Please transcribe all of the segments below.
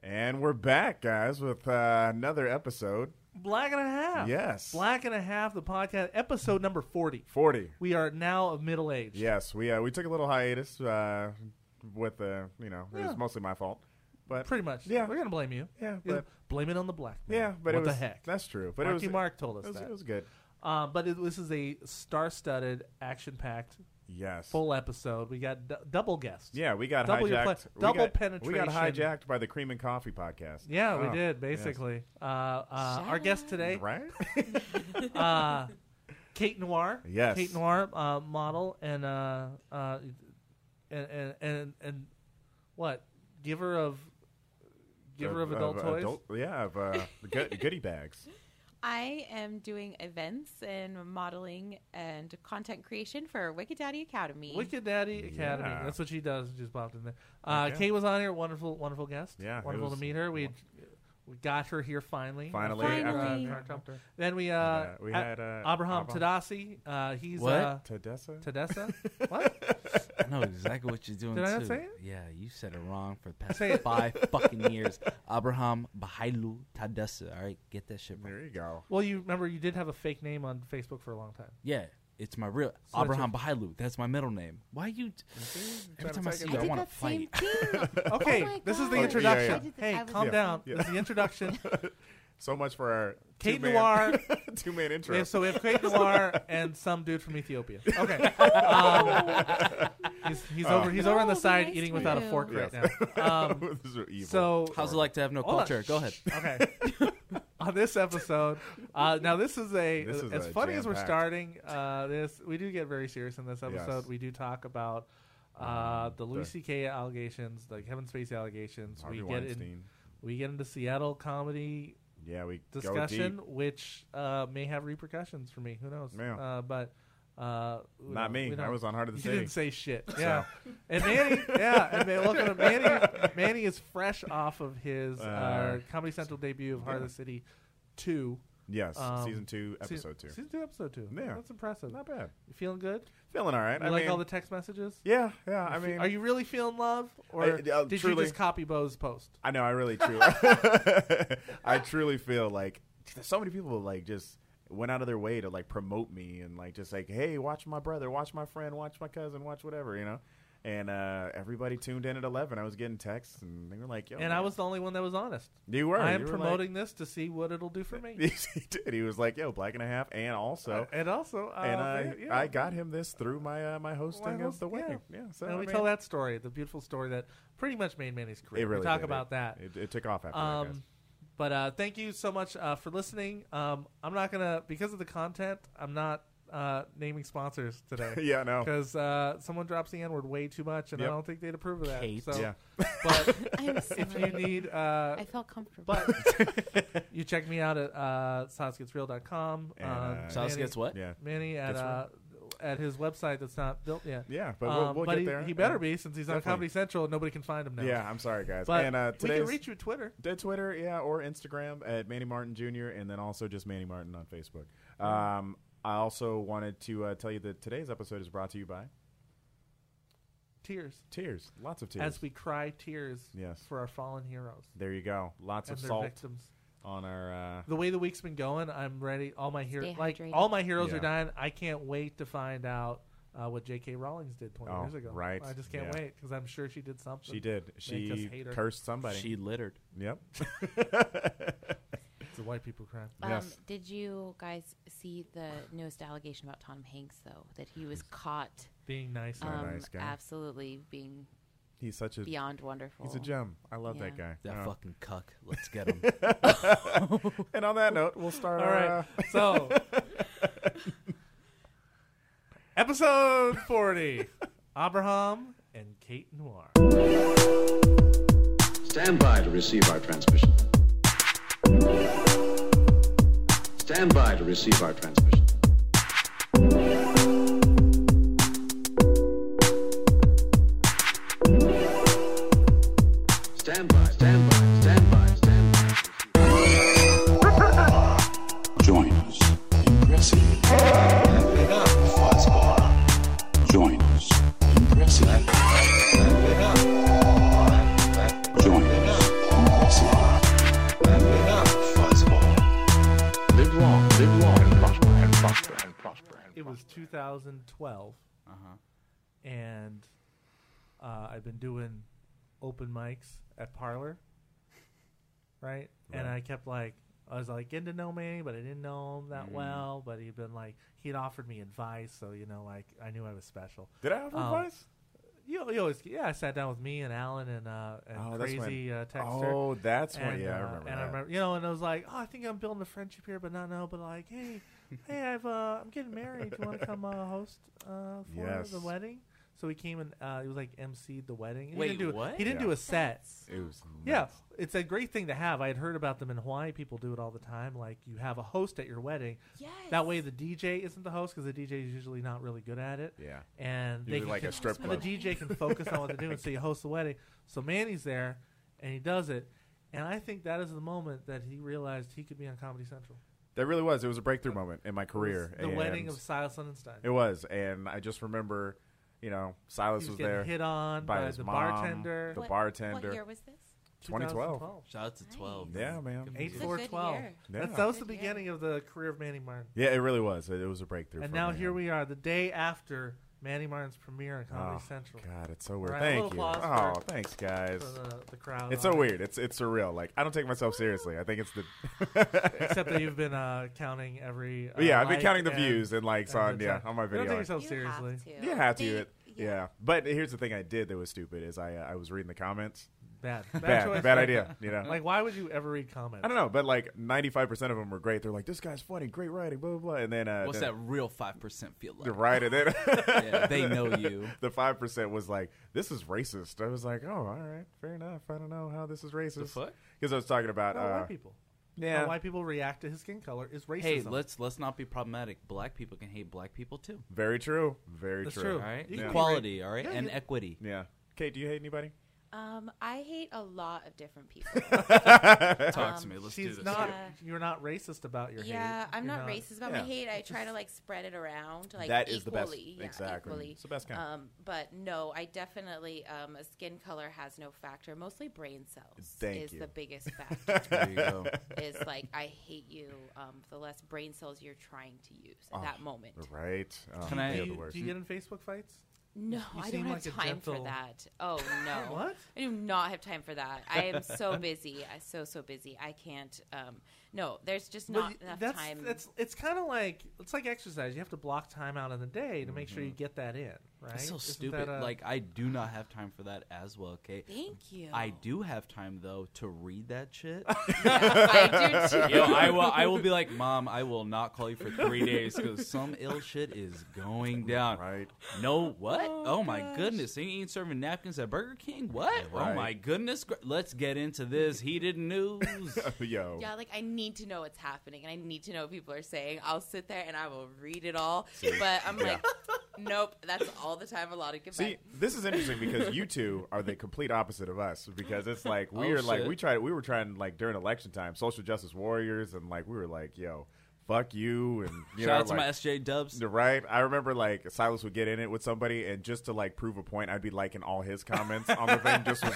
And we're back, guys, with another episode. Black and a Half. Yes. Black and a Half, the podcast, episode number 40. 40. We are now of middle age. Yes, we took a little hiatus with it was mostly my fault. But pretty much. Yeah. We're going to blame you. Yeah, but blame it on the black man. yeah, but what it was the heck? That's true. But Marky Mark told us it that. was good. But this is a star-studded, action-packed, Yes. full episode. We got double guests. Yeah, we got Double your hijacked. double penetration. We got hijacked by the Cream and Coffee podcast. Yeah, we Oh, did, basically. Our guest today, Right? Kate Noir. Yes. Kate Noir, model and what? Giver of adult toys. Goodie bags. I am doing events and modeling and content creation for Wicked Daddy Academy. Wicked Daddy Academy. Yeah. That's what she does. She just popped in there. Okay. Kate was on here. Wonderful guest. Yeah, wonderful to meet her. We got her here finally. Finally. Then we had Abraham Tadasi. He's What? Tadessa. What? I know exactly what you're doing. Did I too. not say it? Yeah, you said it wrong for the past Say it. 5 fucking years. Abraham Bahailu Tadessa. All right, get that shit right. There you go. Well, you remember you did have a fake name on Facebook for a long time. Yeah, it's my real So Abraham Bahailu. That's my middle name. Why you? Every time I see you, I did want that to fight. same thing. Okay, Oh my this is the God. introduction. Yeah, I did that. Hey, I was- calm Yeah. down. Yeah. This is the introduction. So much for our Kate Noir. two-man intro. Yeah, so we have Kate Noir and some dude from Ethiopia. Okay, he's over on the No, side nice eating to without a you. fork Yes. right now. This is evil. So How's it like to have no Hold on. culture? Go ahead. Okay. On this episode, now this is This is as a funny as we're jam-packed. starting this. We do get very serious in this episode. Yes. We do talk about the Louis C.K. allegations, the Kevin Spacey allegations. Harvey We Weinstein. get into Seattle comedy Yeah, we discussion, go deep. which may have repercussions for me. Who knows? Yeah. But Not me. I was on Heart of the You City. didn't say shit. Yeah, and Manny. Yeah, and look at him. Manny is fresh off of his Comedy Central debut of Heart of the City 2. Yes, Um, season 2, episode 2. Season 2, episode 2. Yeah. That's impressive. Not bad. You feeling good? Feeling all right. You I like mean, all the text messages? yeah. I mean, Are you really feeling love, or did you truly- just copy Bo's post? I know. I really truly, I truly feel like so many people like just went out of their way to like promote me and like just like, hey, watch my brother, watch my friend, watch my cousin, watch whatever, you know. And everybody tuned in at 11. I was getting texts, and they were like, "Yo." And I was the only one that was honest. You were. I am you were promoting this to see what it'll do for me. He did. He was like, "Yo, Black and a Half," and also, and also, and I got him this through my hosting of the wedding. Yeah. So and I we mean, tell that story, the beautiful story that pretty much made Manny's career. It really we talk did. about that. It took off after that, guys. But thank you so much for listening. I'm not gonna, because of the content, I'm not naming sponsors today. Yeah, no. Because someone drops the N-word way too much, and I Yep. don't think they'd approve of that. Kate. So, Yeah. but I'm sorry. if you need, I felt comfortable. but you check me out at saucegetsreal.com. And, Sauce gets what? Yeah. Manny Gets at his website that's not built yet. Yeah, but we'll get there. He better be, since he's on Definitely. Comedy Central and nobody can find him now. Yeah, I'm sorry, guys. But and we today's can reach you at Twitter. Twitter, yeah, or Instagram at Manny Martin Jr. and then also just Manny Martin on Facebook. I also wanted to tell you that today's episode is brought to you by Tears. Lots of tears. As we cry tears Yes. for our fallen heroes There you go. Lots and of their salt victims. on our. The way the week's been going, I'm ready. All my heroes, Stay hydrated. all my heroes Yeah. are dying. I can't wait to find out what J.K. Rowling did 20 Oh, years ago. right. I just can't Yeah. wait, because I'm sure she did something. She did. Make us She hate her. cursed somebody. She littered. Yep. It's a white people crime. Yes. Did you guys see the newest allegation about Tom Hanks, though? That he was caught Being nice. a nice guy. absolutely being He's such a. beyond wonderful. He's a gem. I love that Yeah. guy. That Oh. fucking cuck. Let's get him. And on that note, we'll start. All right. So, episode 40. Abraham and Kate Noir. Stand by to receive our transmission. Stand by to receive our transmission. Stand by, stand by, stand by, stand by. Join us in pressing. Join us in pressing. Join us in pressing. was 2012, and I've been doing open mics at Parlor, right? And I kept I was like getting to know Manny, but I didn't know him that well. But he'd offered me advice, so I knew I was special. Did I offer advice? You always, I sat down with me and Alan and Crazy Texter. Oh, that's when, and, I remember that. I remember, and I was like, I think I'm building a friendship here, but hey, I'm getting married. Do you want to come host for the wedding? So he came and he was emceed the wedding. And Wait, he didn't what? He didn't do a set. It was Yeah, it's a great thing to have. I had heard about them in Hawaii. People do it all the time. You have a host at your wedding. Yes. That way the DJ isn't the host because the DJ is usually not really good at it. Yeah. And they Usually a strip and club. the DJ can focus on what they're doing. So you host the wedding. So Manny's there, and he does it. And I think that is the moment that he realized he could be on Comedy Central. That really was. It was a breakthrough moment in my career. The wedding of Silas Lindenstein. It was. And I just remember, Silas He was getting there. hit on by his the mom, bartender. The What bartender. year was this? 2012. Shout out to 12. Yeah, man. It's a good 8-4-12. year. Yeah. That was the Good year. beginning of the career of Manny Martin. Yeah, it really was. It was a breakthrough. And for now me. here we are, the day after Manny Martin's premiere on Comedy Central. God, it's so weird. Right, a Thank little you. applause Oh, thanks, guys. For the crowd. It's so weird. It's surreal. I don't take myself seriously. I think it's the. Except that you've been counting every. I've been like counting the and- views and likes and the on time. my You don't video. take yourself You seriously. have to. You have to. They- Yeah. But here's the thing I did that was stupid is I was reading the comments. Bad Bad choice. idea. Why would you ever read comments? I don't know, but 95% of them were great. They're like, this guy's funny, great writing, blah, blah, blah. And then. What's then, that real 5% feel like? Right. And then. Yeah, they know you. The 5% was like, this is racist. I was like, oh, all right, fair enough. I don't know how this is racist. The fuck? Because I was talking about. White people. Yeah. How white people react to his skin color is racism. Hey, let's not be problematic. Black people can hate black people too. Very true. Very That's true. true. All right, You can equality. All right, Yeah, and you- equity. Yeah. Kate, do you hate anybody? I hate a lot of different people. Talk to me. Let's do She's this. not. Yeah. You're not racist about your hate. Yeah, I'm You're not racist about yeah. my hate. I try to spread it around That is the best. equally. Yeah, Exactly. equally. It's the best kind. But no, I definitely a skin color has no factor. Mostly brain cells Thank is you. the biggest factor. There you go. Is I hate you. The less brain cells you're trying to use at that moment. Right. Can I- they are Do the you, worst. do you get in Facebook fights? No, You I don't seem have like a time for gentle- that. Oh no, What? I do not have time for that. I am so busy. I'm so busy. I can't. No, there's just not enough time. It's kind of like it's like exercise. You have to block time out in the day to make sure you get that in. Right? It's so Isn't stupid. that I do not have time for that as well. Okay. Thank you. I do have time though to read that shit. I do too. Yo, I will be like, Mom, I will not call you for 3 days because some ill shit is going down. Right. No, what? Oh my goodness. They ain't serving napkins at Burger King? What? Right. Oh my goodness. Let's get into this heated news. Yo. Yeah, I need to know what's happening, and I need to know what people are saying. I'll sit there and I will read it all, but I'm like, nope, that's all the time allotted. Goodbye. See, this is interesting because you two are the complete opposite of us. Because it's like we Oh, are like shit. we were trying during election time, social justice warriors, and we were like, yo, fuck you, and Shout out to my SJ Dubs. Right, I remember Silas would get in it with somebody, and just to prove a point, I'd be liking all his comments on the thing. Just was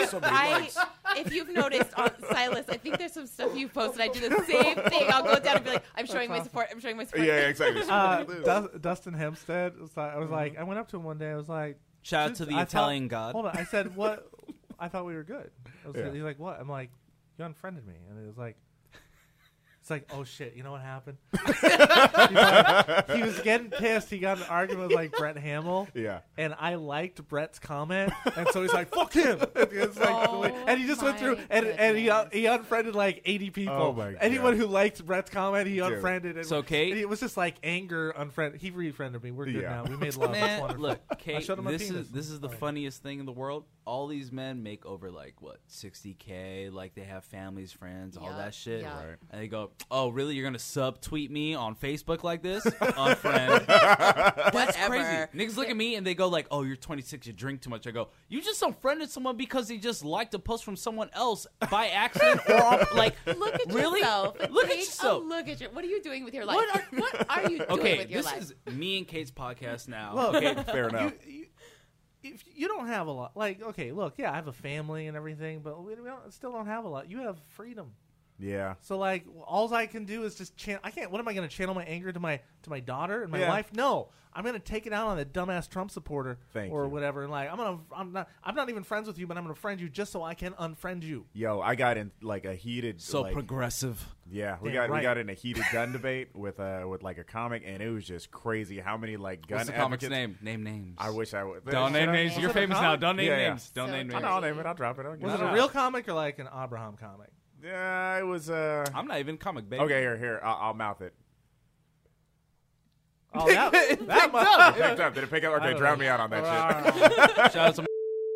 If you've noticed on Silas, I think there's some stuff you posted. I do the same thing. I'll go down and be like, I'm showing my support. I'm showing my support. Yeah, exactly. Dustin Hempstead? I was like, I went up to him one day. I was like, Shout out to the Italian god. Hold on. I said, what? I thought we were good. Yeah. He's like, what? I'm like, you unfriended me. And it was like, it's like, oh shit, you know what happened? He was getting pissed. He got in an argument with Brett Hamill. Yeah. And I liked Brett's comment. And so he's like, fuck him. It's and he just went through and he unfriended 80 people. Oh my Anyone God. who liked Brett's comment, he unfriended. And, So, Kate- and it was just anger unfriended. He refriended me. We're good Yeah. now. We made love. It's Man, wonderful. look, I Kate, showed him my this penis. is the Fine. funniest thing in the world. All these men make over 60K, they have families, friends, all Yeah, that shit. yeah. Right. And they go, "Oh, really? You're gonna subtweet me on Facebook like this?" Unfriend. That's Whatever. crazy. Niggas look at me and they go "Oh, you're 26, you drink too much." I go, "You just unfriended someone because they just liked a post from someone else by accident or Look at really? yourself. Look at Kate, yourself. Oh, look at you. What are you doing with your life? What are you doing Okay, with your this life? is me and Kate's podcast now. Look, Okay, Fair enough. If you don't have a lot, okay, look, yeah, I have a family and everything, but we still don't have a lot. You have freedom. Yeah. So like, all I can do is just channel. I can't. What am I going to channel my anger to my daughter and my Yeah. wife? No, I'm going to take it out on the dumbass Trump supporter Thank or you. whatever. And like, I'm not even friends with you, but I'm going to friend you just so I can unfriend you. Yo, I got in like a heated. So like, progressive. Yeah, we Damn got right. in a heated gun debate with like a comic, and it was just crazy how many like gun What's the comic's advocates. name? Name names. I wish I would. Don't Should name I? names. Was You're it a famous comic? now. Don't name Yeah, yeah. names. Don't So name good. names. I'll name it. I'll drop it. Was it a real comic or like an Abraham comic? Yeah, it was. I'm not even comic, baby. Okay, here. I'll mouth it. Oh, that Picked up. Did it pick up? Okay, drown me out on that shit. Shout out to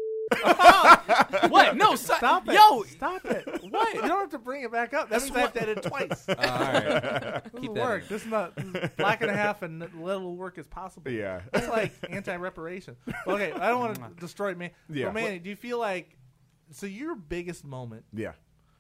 what? No, Stop it! Yo, Stop it! What? You don't have to bring it back up. That means I have to edit it twice. all right. Doesn't Keep that work. in. This is black and a half, and little work is possible. Yeah. It's like anti-reparation. Okay, I don't want to destroy me. Yeah. But Manny, do you feel like your biggest moment Yeah.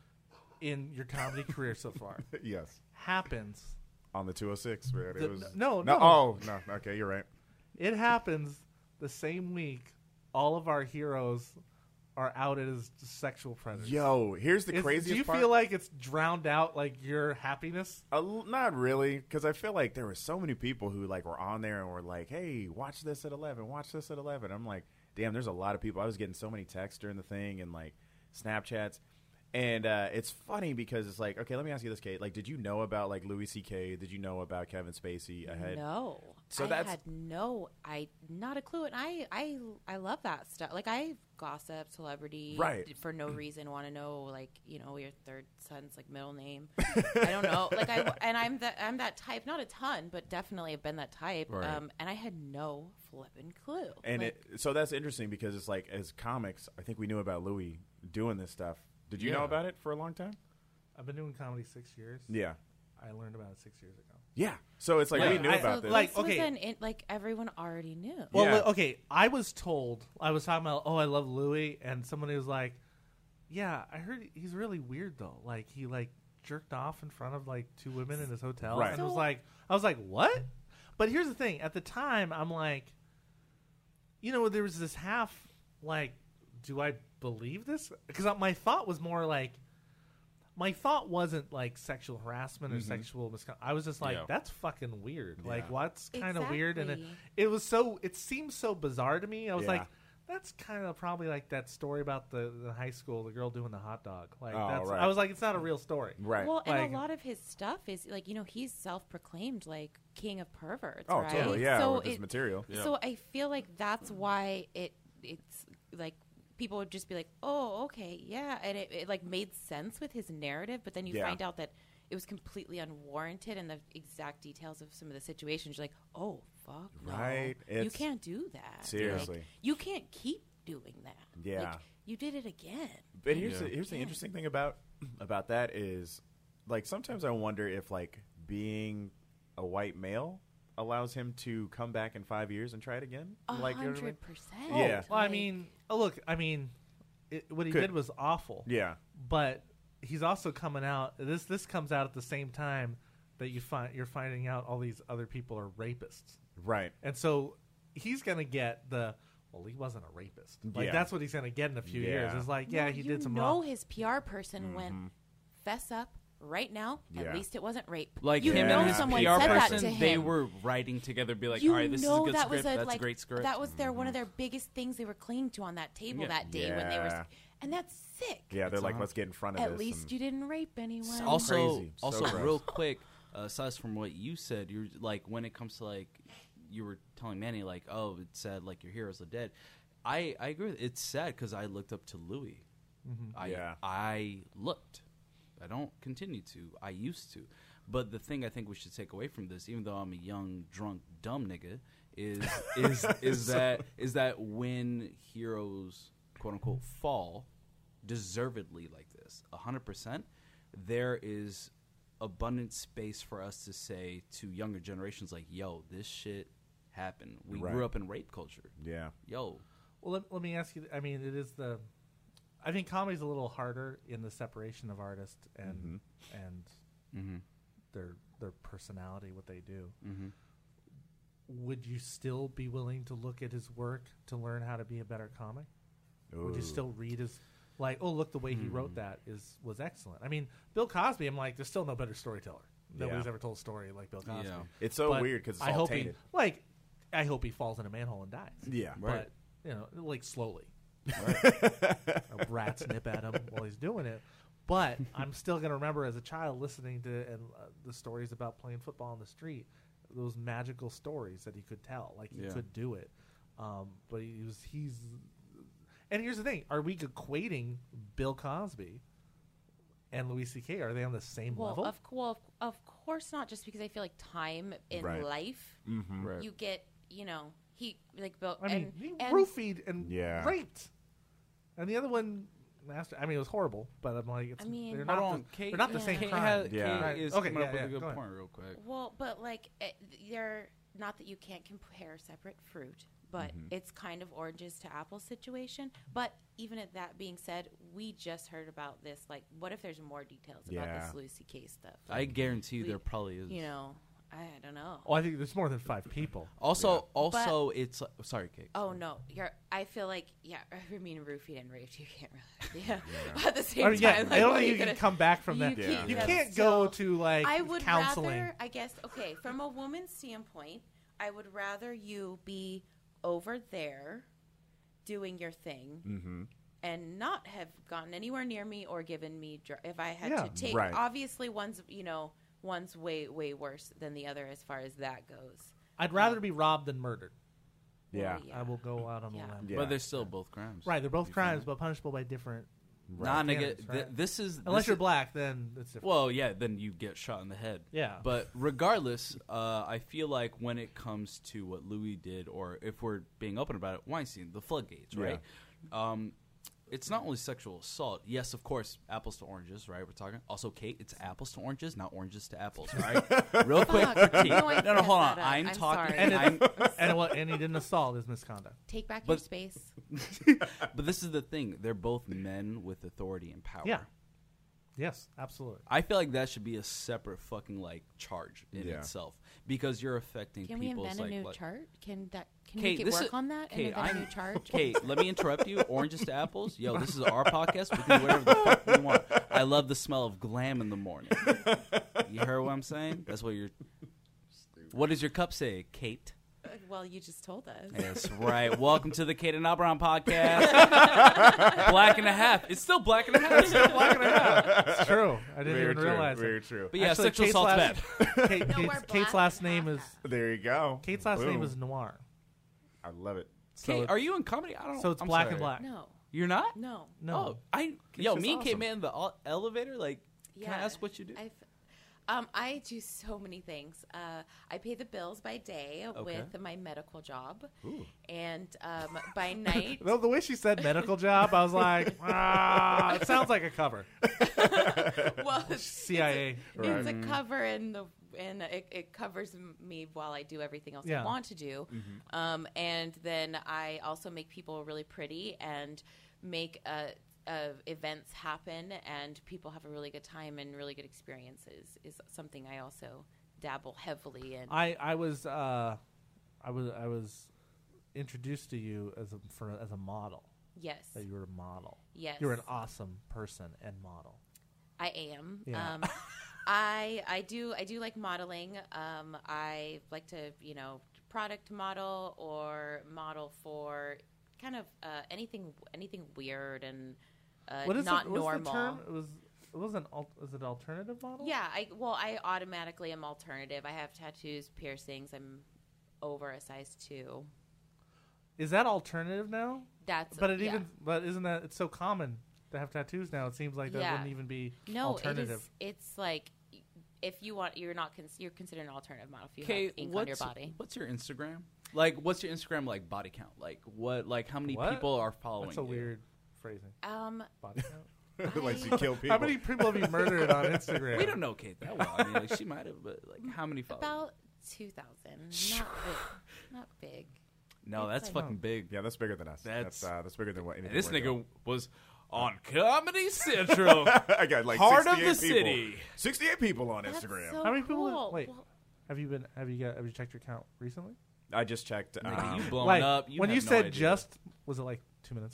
in your comedy career so far Yes. happens? On the 206, man. It was No. Oh no. Okay, you're right. It happens the same week all of our heroes are outed as sexual predators. Yo, here's the craziest Do you part. feel like it's drowned out like your happiness? Not really, because I feel like there were so many people who like were on there and were like, "Hey, watch this at 11. Watch this at 11." I'm like, "Damn, there's a lot of people." I was getting so many texts during the thing and like Snapchats, and it's funny because it's like, okay, let me ask you this, Kate. Like, did you know about like Louis C.K.? Did you know about Kevin Spacey ahead? No. So I that's- had not a clue. And I love that stuff. Like, I gossip, celebrity. Right. For no reason, want to know, like, your third son's, like, middle name. I don't know. Like, I'm that type. Not a ton, but definitely have been that type. Right. And I had no flipping clue. And like, so that's interesting because it's like, as comics, I think we knew about Louis doing this stuff. Did you know Yeah. about it for a long time? I've been doing comedy 6 years. Yeah. I learned about it 6 years ago. Yeah. So it's like Yeah. we knew I- about so this. like, this was okay. like everyone already knew. Well, Yeah. okay, I was told, I was talking about, I love Louis, and somebody was like, yeah, I heard he's really weird, though. Like, he, like, jerked off in front of, like, 2 women in his hotel. Right. And So- I was like, what? But here's the thing. At the time, I'm like, there was this half, like, do I believe this? Because my thought was more like, my thought wasn't like sexual harassment or sexual misconduct. I was just like, Yeah. that's fucking weird. Yeah. Like, what's kind of weird? And Exactly. it seemed so bizarre to me. I was Yeah. like, that's kind of probably like that story about the high school, the girl doing the hot dog. Like, Oh, that's, right. I was like, it's not a real story. Right. Well, and Like- a lot of his stuff is like, he's self-proclaimed like king of perverts, Oh, right? totally. Yeah. So with this material. So I feel like that's why it's like people would just be like, oh, okay, yeah, and it like made sense with his narrative, but then you Yeah. find out that it was completely unwarranted, and the exact details of some of the situations, you're like, oh, fuck, no. Right. You It's- can't do that. Seriously. Like, you can't keep doing that. Yeah. Like, you did it again. But here's Yeah. the interesting thing about that is, like, sometimes I wonder if like being a white male allows him to come back in 5 years and try it again. Like, you know what I mean? 100%. Yeah. Well, I mean, what he Could- did was awful. Yeah. But he's also coming out. This comes out at the same time that you're finding out all these other people are rapists, Right. and so he's gonna get he wasn't a rapist. Like Yeah. that's what he's gonna get in a few Yeah. years. It's like, Well, he did some You wrong. his PR person went, fess up right now. Yeah. At least it wasn't rape. Like you him know and his someone PR said that person, to they him. were writing together, be like, You all right, this is a know good that script. was That's like, a great script. That was one of their biggest things they were clinging to on that table Yeah. that day when they Yeah. were, and that's sick. Yeah. They're It's like, on. let's get in front of At this. least and- you didn't rape anyone. Also, crazy. So gross. real quick, aside from what you said, you're like, when it comes to like, you were telling Manny like, oh, it's sad, like your heroes are dead. I agree with it. It's sad because I looked up to Louis. Yeah. I looked. I don't continue to. I used to. But the thing I think we should take away from this, even though I'm a young, drunk, dumb nigga, is that when heroes, quote unquote, fall, deservedly like this, 100%, there is abundant space for us to say to younger generations, like, yo, this shit happened. We Right. grew up in rape culture. Yeah. Yo. Well, let me ask you. I mean, it is I think comedy's a little harder in the separation of artist and Mm-hmm. their personality, what they do. Mm-hmm. Would you still be willing to look at his work to learn how to be a better comic? Would you Ooh. still read his? like, oh, look, the way he wrote that was excellent. I mean, Bill Cosby, I'm like, there's still no better storyteller. Nobody's ever told a story like Bill Cosby. Yeah. It's so But weird because it's I all hope tainted. I hope he falls in a manhole and dies. Yeah. But like slowly. A rats nip at him while he's doing it. But I'm still gonna remember as a child listening to the stories about playing football on the street, those magical stories that he could tell, like he could do it. But he's. And here's the thing: are we equating Bill Cosby and Louis C.K.? Are they on the same level? Of course not. Just because I feel like time in Right. life, Right. you get, he like Bill. I mean, he and roofied and Yeah. raped, and the other one. I mean, it was horrible, but I'm like, I mean- they're Hold not, on, Kate. they're not the same Kate crime. Yeah. Kate is Okay, coming up with yeah, a good go ahead. point real quick. Well, but like they're not that you can't compare separate fruit, but it's kind of oranges to apples situation. But even at that being said, we just heard about this. Like, what if there's more details about Yeah. this Louis C.K. stuff? I guarantee you We- there probably is. I don't know. Oh, I think there's more than 5 people. Also, it's sorry, Kate. Oh no, I feel like I mean roofied and raped. You can't really, But at the same I mean, yeah, time, I don't what are think you gonna- can come back from you that. can't- You yeah. can't So, go to like I would counseling. rather, I guess, okay, from a woman's standpoint, I would rather you be over there doing your thing and not have gotten anywhere near me or given me if I had to take. Right. Obviously, one's way worse than the other as far as that goes. I'd rather be robbed than murdered. Yeah. I will go out on the Yeah. limb. Yeah. But they're still both crimes. Right, they're both You crimes, feel me? but punishable by different. Nah, nigga. standards, right? This is Unless this you're is- black, then it's different. Well, yeah, then you get shot in the head. Yeah. But regardless, I feel like when it comes to what Louis did, or if we're being open about it, Weinstein, the floodgates, right? It's not only sexual assault. Yes, of course, apples to oranges, right? We're talking. Also, Kate, it's apples to oranges, not oranges to apples, right? Real quick Fuck. for Kate. No, I No, hold on. messed that up. I'm I'm talking. sorry. and he didn't assault his misconduct. Take back your But- space. But this is the thing. They're both men with authority and power. Yeah. Yes, absolutely. I feel like that should be a separate fucking like charge in Yeah. itself because you're affecting Can we people's invent a new like. chart? Can we Kate, get this work is- on that Kate, and invent a new charge? Kate, let me interrupt you. Oranges to apples. Yo, this is our podcast. We can do whatever the fuck we want. I love the smell of glam in the morning. You heard what I'm saying? That's what you're. What does your cup say, Kate? Well, you just told us. That's right. Welcome to the Kate and Albron podcast. Black and a half. It's still black and a half. It's still black and a half. It's true. I didn't Very even true. realize Very it. true. But yeah, Actually, sexual Kate's assault's last- bad. Kate, No, we're Kate's black last and name half is that. There you go. Kate's last name Boom. is Noir. I love it. So Kate, it's- are you in comedy? I don't. So it's I'm black sorry. and black. No, You're not? no. No. Oh, It's yo, just me and Kate awesome. met in the elevator. Like, can I Yeah. ask what you do? I do so many things. I pay the bills by day with my medical job, and by night. No, the way she said medical job, I was like, it sounds like a cover. Well, CIA. it's a cover and it covers me while I do everything else Yeah. I want to do. And then I also make people really pretty and make events happen, and people have a really good time and really good experiences is something I also dabble heavily in. I was introduced to you as a model. Yes. That you were a model. Yes. You're an awesome person and model. I am. Yeah. I do like modeling. I like to, product model or model for kind of anything weird and What is not it? What's normal. the term? Is it alternative model? Yeah, I automatically am alternative. I have tattoos, piercings. I'm over a size 2. Is that alternative now? But isn't that it's so common to have tattoos now? It seems like that wouldn't even be alternative. It's like if you want, you're considered an alternative model if you Okay, have ink on your body. What's your Instagram? Like, what's your Instagram like body count? Like, how many What? people are following? That's a you? weird phrasing. Body count. Like you kill people. How many people have you murdered on Instagram? We don't know Kate that well. I mean, like, she might have, but like, how many followers? About 2,000. Not big. No, it's that's like- fucking big. Yeah, that's bigger than us. That's- That's bigger than what anything. This we're nigga doing. was on Comedy Central. I got like Heart of 68 the people. city. 68 people on That's Instagram. so How many people? cool. Wait, Well, have you checked your count recently? I just checked. Nigga, you blowing Like up. when have you no said idea. just, was it like 2 minutes ago?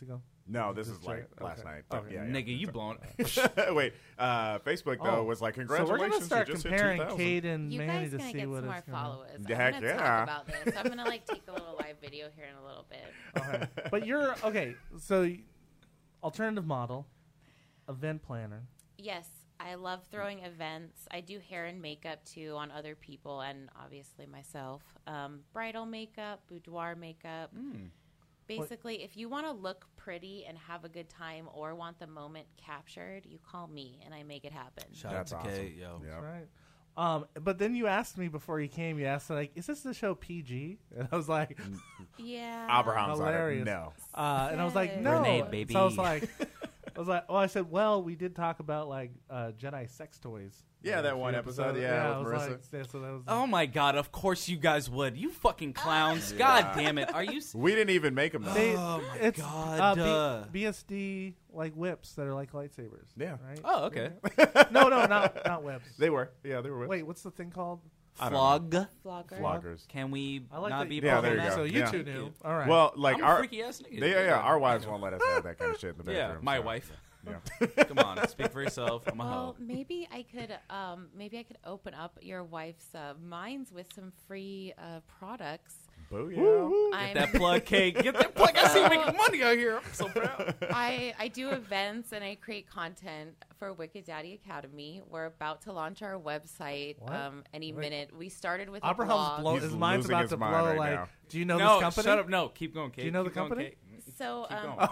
No, this is Just like check- last okay. night. But Okay. yeah, Nigga, you blown. Wait, Facebook though Oh. was like, So we're congratulations, gonna start you just hit comparing 2,000. Cade and You Manny guys to gonna see get what some more it's gonna. followers. Heck I'm gonna yeah. talk about this. I'm gonna like take a little live video here in a little bit. Okay. But you're okay. So, alternative model, event planner. Yes, I love throwing events. I do hair and makeup too on other people and obviously myself. Bridal makeup, boudoir makeup. Basically, if you want to look pretty and have a good time or want the moment captured, you call me and I make it happen. Shout That's out to awesome. Kate, yo. Yeah. Right. But then you asked me before you came. You asked like, "Is this the show PG?" And I was like, Yeah. Abraham's on it. Hilarious. No. and I was like, Yes. "No." Renee, baby. So I was like, well, I said, well, we did talk about like Jedi sex toys. Yeah, that A few one episode, yeah, I with was Marissa. like, yeah, so that was. Oh my god! Of course you guys would. You fucking clowns! God damn it! Are you? We didn't even make them. They, Oh my it's, God. BSD like whips that are like lightsabers. Yeah. Right. Oh, okay. No, not whips. They were. Yeah, they were. Wait, what's the thing called? I don't Flog. Vlogger. Floggers. Can we I like not that- be? Yeah, part there of you that? go. So you Yeah. two knew. All right. Well, like I'm a our freaky ass nigga. yeah, our wives won't let us have that kind of shit in the Yeah, bedroom. my so, wife. Yeah. Come on, speak for yourself. I'm a Well, hoe. maybe I could open up your wife's minds with some free products. Booyah. I'm- Get that plug, Kate. Get that plug. I see you making money out here. I'm so proud. I do events and I create content for Wicked Daddy Academy. We're about to launch our website What? any Wait. minute. We started with a Abraham's blog. blow. He's His mind's losing about his to mind blow. right like, now. do you know No, this company? shut up. No, keep going, Kate. Do you know Keep the going, company? Kate. So going.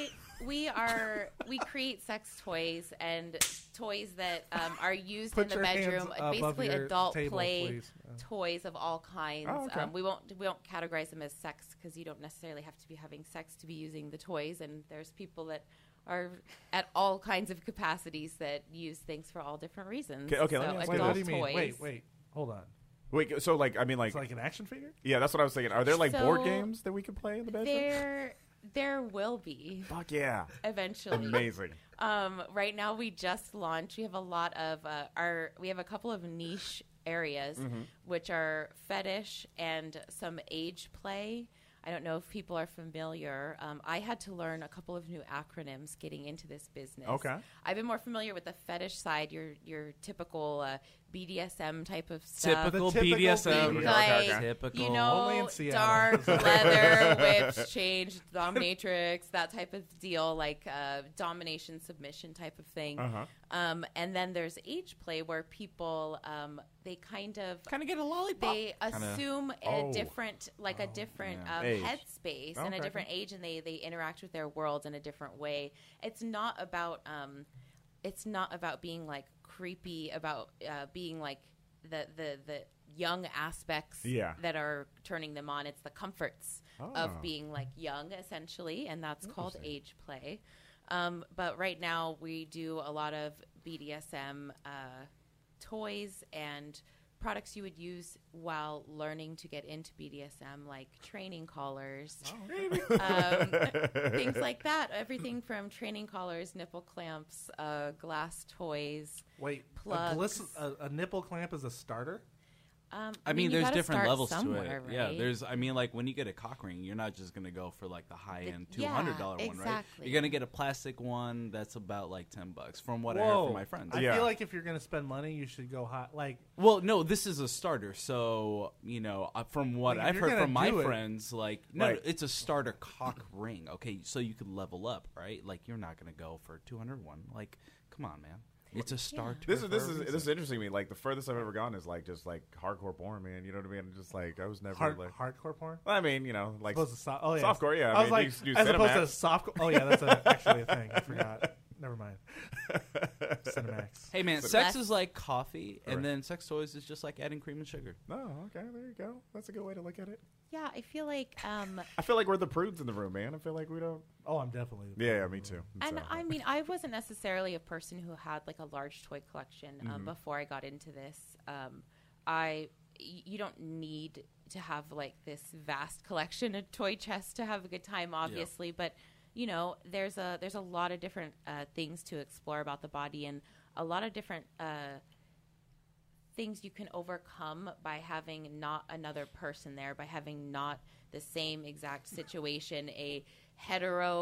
we create sex toys and toys that are used Put in the your hands bedroom. above Basically, your adult table, play please. toys of all kinds. Oh, okay. We won't categorize them as sex because you don't necessarily have to be having sex to be using the toys. And there's people that are at all kinds of capacities that use things for all different reasons. Okay, let me ask you Wait, adult what do you mean? toys. Wait, hold on. Wait, so like, I mean, like, It's like an action figure? yeah, that's what I was thinking. Are there like board So, games that we could play in the bedroom? There will be Fuck yeah. eventually. Amazing. Right now, we just launched. We have a lot of we have a couple of niche areas, which are fetish and some age play. I don't know if people are familiar. I had to learn a couple of new acronyms getting into this business. Okay. I've been more familiar with the fetish side, your typical BDSM type of stuff. Typical The typical BDSM. BDSM. Like, Okay. Typical. you Only in know, Seattle. dark leather, whips, change, dominatrix, that type of deal, like domination, submission type of thing. And then there's age play where people, they kind of get a lollipop. they assume Oh. a different Age. headspace and a Okay. different age, and they interact with their world in a different way. It's not about being like creepy, about being like the young aspects Yeah. that are turning them on. It's the comforts Oh. of being like young, essentially, and that's called age play. But right now we do a lot of BDSM toys and products you would use while learning to get into BDSM, like training collars, things like that. Everything from training collars, nipple clamps, glass toys. Wait, Plugs. a nipple clamp is a starter? I mean, you there's gotta different start levels to it. somewhere, Yeah, right? there's. I mean, like when you get a cock ring, you're not just gonna go for like the high end Yeah, $200 one, right? exactly. You're gonna get a plastic one that's about like $10, from what I heard from my friends. I Yeah. feel like if you're going to spend money, you should go high. Like, Well, no, this is a starter. So, you know, from what Like, if I've you're heard gonna from my do it- friends, like, no, Like- it's a starter cock ring. Okay, so you could level up, right? Like, you're not going to go for 201. Like, come on, man. It's a starter. This is for a reason. interesting to me. Like the furthest I've ever gone is like just like hardcore porn, man. You know what I mean? I'm just like I was never like. hardcore porn? I mean, you know, like Opposed to oh yeah, softcore. Yeah, I was mean, like, you just do as opposed to Cinemax. soft. Oh yeah, that's actually a thing. I forgot. Never mind. Cinemax. Hey, man, So sex that's- is like coffee, and Right. then sex toys is just like adding cream and sugar. No, okay, there you go. That's a good way to look at it. Yeah, I feel like I feel like we're the prudes in the room, man. I feel like we don't. Oh, I'm definitely. Yeah, me too. And So- I mean, I wasn't necessarily a person who had like a large toy collection before I got into this. You don't need to have like this vast collection of toy chests to have a good time, obviously. But you know, there's a lot of different things to explore about the body, and a lot of different things you can overcome by having not another person there, by having not the same exact situation, a hetero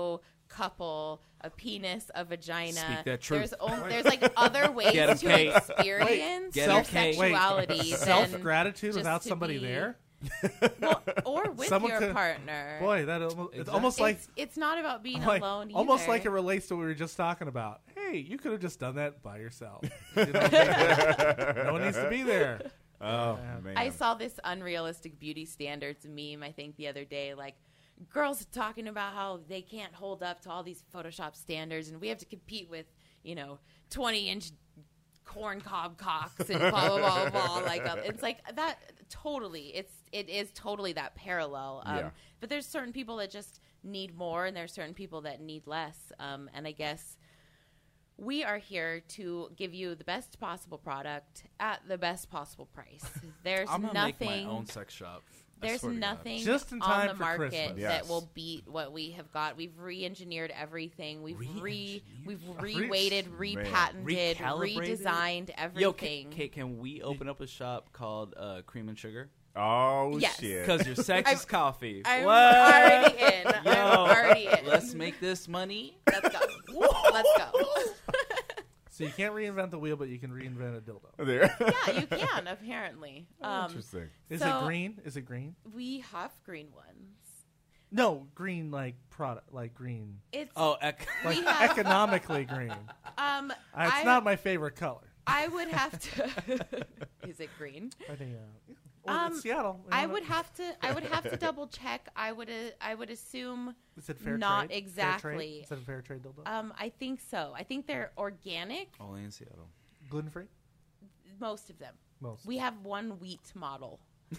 couple, a penis, a vagina. Speak that truth. There's like other ways Get 'em, to Kate. experience Get your 'em, Kate. sexuality. Self than gratitude just without to somebody be- there. Well, or with Someone your could- partner. Boy, that it's Exactly. almost like it's not about being like, alone either. almost like it relates to what we were just talking about. Hey, you could have just done that by yourself. You know, no one needs to be there. Oh man. I saw this unrealistic beauty standards meme, I think, the other day. Like, girls talking about how they can't hold up to all these Photoshop standards, and we have to compete with, 20-inch corn cob cocks and blah, blah, blah, blah. Like, it's like that totally. It is totally that parallel. Yeah. But there's certain people that just need more, and there's certain people that need less. And I guess we are here to give you the best possible product at the best possible price. There's I'm gonna nothing. make my own sex shop. I There's swear to God. nothing Just in on time the for market Christmas. Yes. that will beat what we have got. We've re-engineered everything. We've Re-engineered? re-weighted, re-patented, Recalibrated? redesigned Yo, everything. Kate, can we open up a shop called Cream and Sugar? Oh Yes. shit. Because your sex is coffee. I'm What? already in. Yo, I'm already in. Let's make this money. Let's go. Let's go. So you can't reinvent the wheel, but you can reinvent a dildo. There. Yeah, you can apparently. Interesting. Is So- it green? Is it green? We have green ones. No, green like product, like green, It's Oh, like We have- economically green. It's not my favorite color. I would have to. Is it green? I think. Well, it's Seattle. I would have to double check. I would assume Is it fair not trade? exactly. Fair trade? Is it a fair trade dildo? I think so. I think they're organic. only in Seattle. Gluten free? Most of them. Most. We have one wheat model.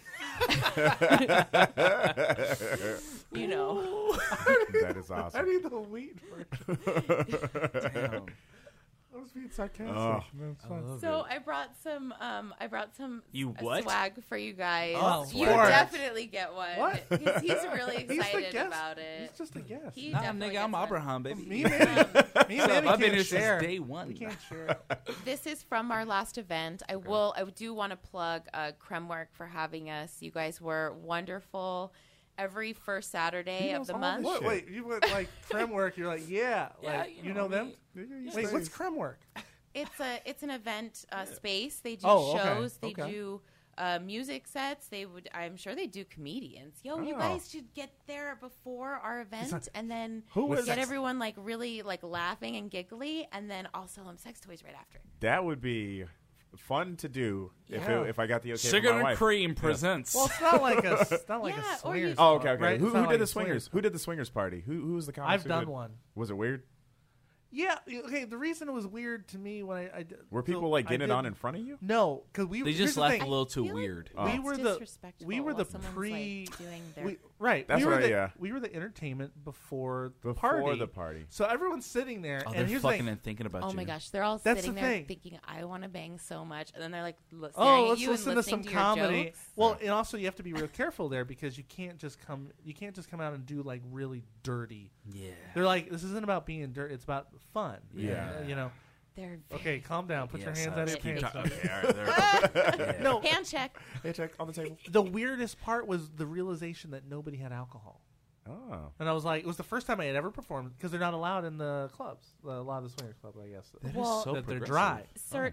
That is I awesome. need the wheat version. Damn. I was being sarcastic. Oh. That's fine. So I brought some You what? swag for you guys. Oh, you swag. definitely get one. What? He's really He's the excited guest. about it. He's just a guest. He Nah, definitely nigga, I'm gets one. Abraham, baby. Me and Manny, me and What's Manny up? I've been can't here share. since day one. We can't share. This is from our last event. I do want to plug Cremwork for having us. You guys were wonderful. Every first Saturday He of knows the all month. this What? shit. Wait, you went like creme work. You're like, yeah. Like, Yeah, you know them? You Wait, say- what's creme work? It's an event space. They do Oh, okay, shows. They okay. do music sets. I'm sure they do comedians. You Oh. guys should get there before our event and then Who was get sex- everyone like really like laughing and giggly, and then I'll sell them sex toys right after. That would be fun to do Yeah. if I got the okay Sugar from my and wife. Cream presents. Well, it's not like a Yeah, or swingers. you- Oh, okay, club, okay. right? Who It's not did like the a swingers? Who did the swingers party? Who was the comic? I've done one. Was it weird? Yeah. Okay. The reason it was weird to me when I did, Were so people like I getting it did- on in front of you? No, because we they here's just the laugh thing. a little too feel like weird. We That's were the disrespectful we were the while someone's, pre like, doing their right. That's we were right, the, yeah. We were the entertainment before the Before party. the party. So everyone's sitting there, Oh, and they're here's the fucking thing. and thinking about Oh you. my gosh, they're all That's sitting the there thing. thinking, "I want to bang so much," and then they're like staring Oh, at let's you listen and to listening some to your comedy. jokes. Well, and also you have to be real careful there because you can't just come out and do like really dirty. Yeah. They're like, this isn't about being dirty; it's about fun. Yeah. You know. They're Okay, calm down. Put your Yes, hands out of your keep pants. talking. Okay, all right, No, hand check. Hey, check on the table. the weirdest part was the realization that nobody had alcohol. Oh. And I was like, it was the first time I had ever performed because they're not allowed in the clubs, a lot of the swingers clubs, I guess. That is Well, so that they're progressive. dry.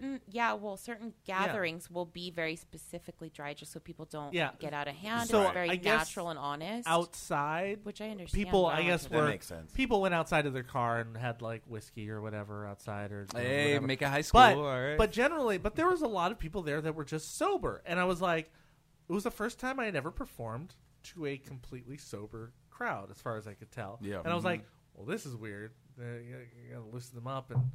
Certain gatherings will be very specifically dry, just so people don't Yeah. get out of hand. So it's very I guess natural and honest, Outside, which I understand. people, but I don't guess, like That were makes sense. people went outside of their car and had like whiskey or whatever outside or Hey, whatever. make it high school. But all right. but generally, but there was a lot of people there that were just sober, and I was like, it was the first time I had ever performed to a completely sober crowd, as far as I could tell. Yeah. And I was Mhm. like, well, this is weird. You gotta loosen them up, and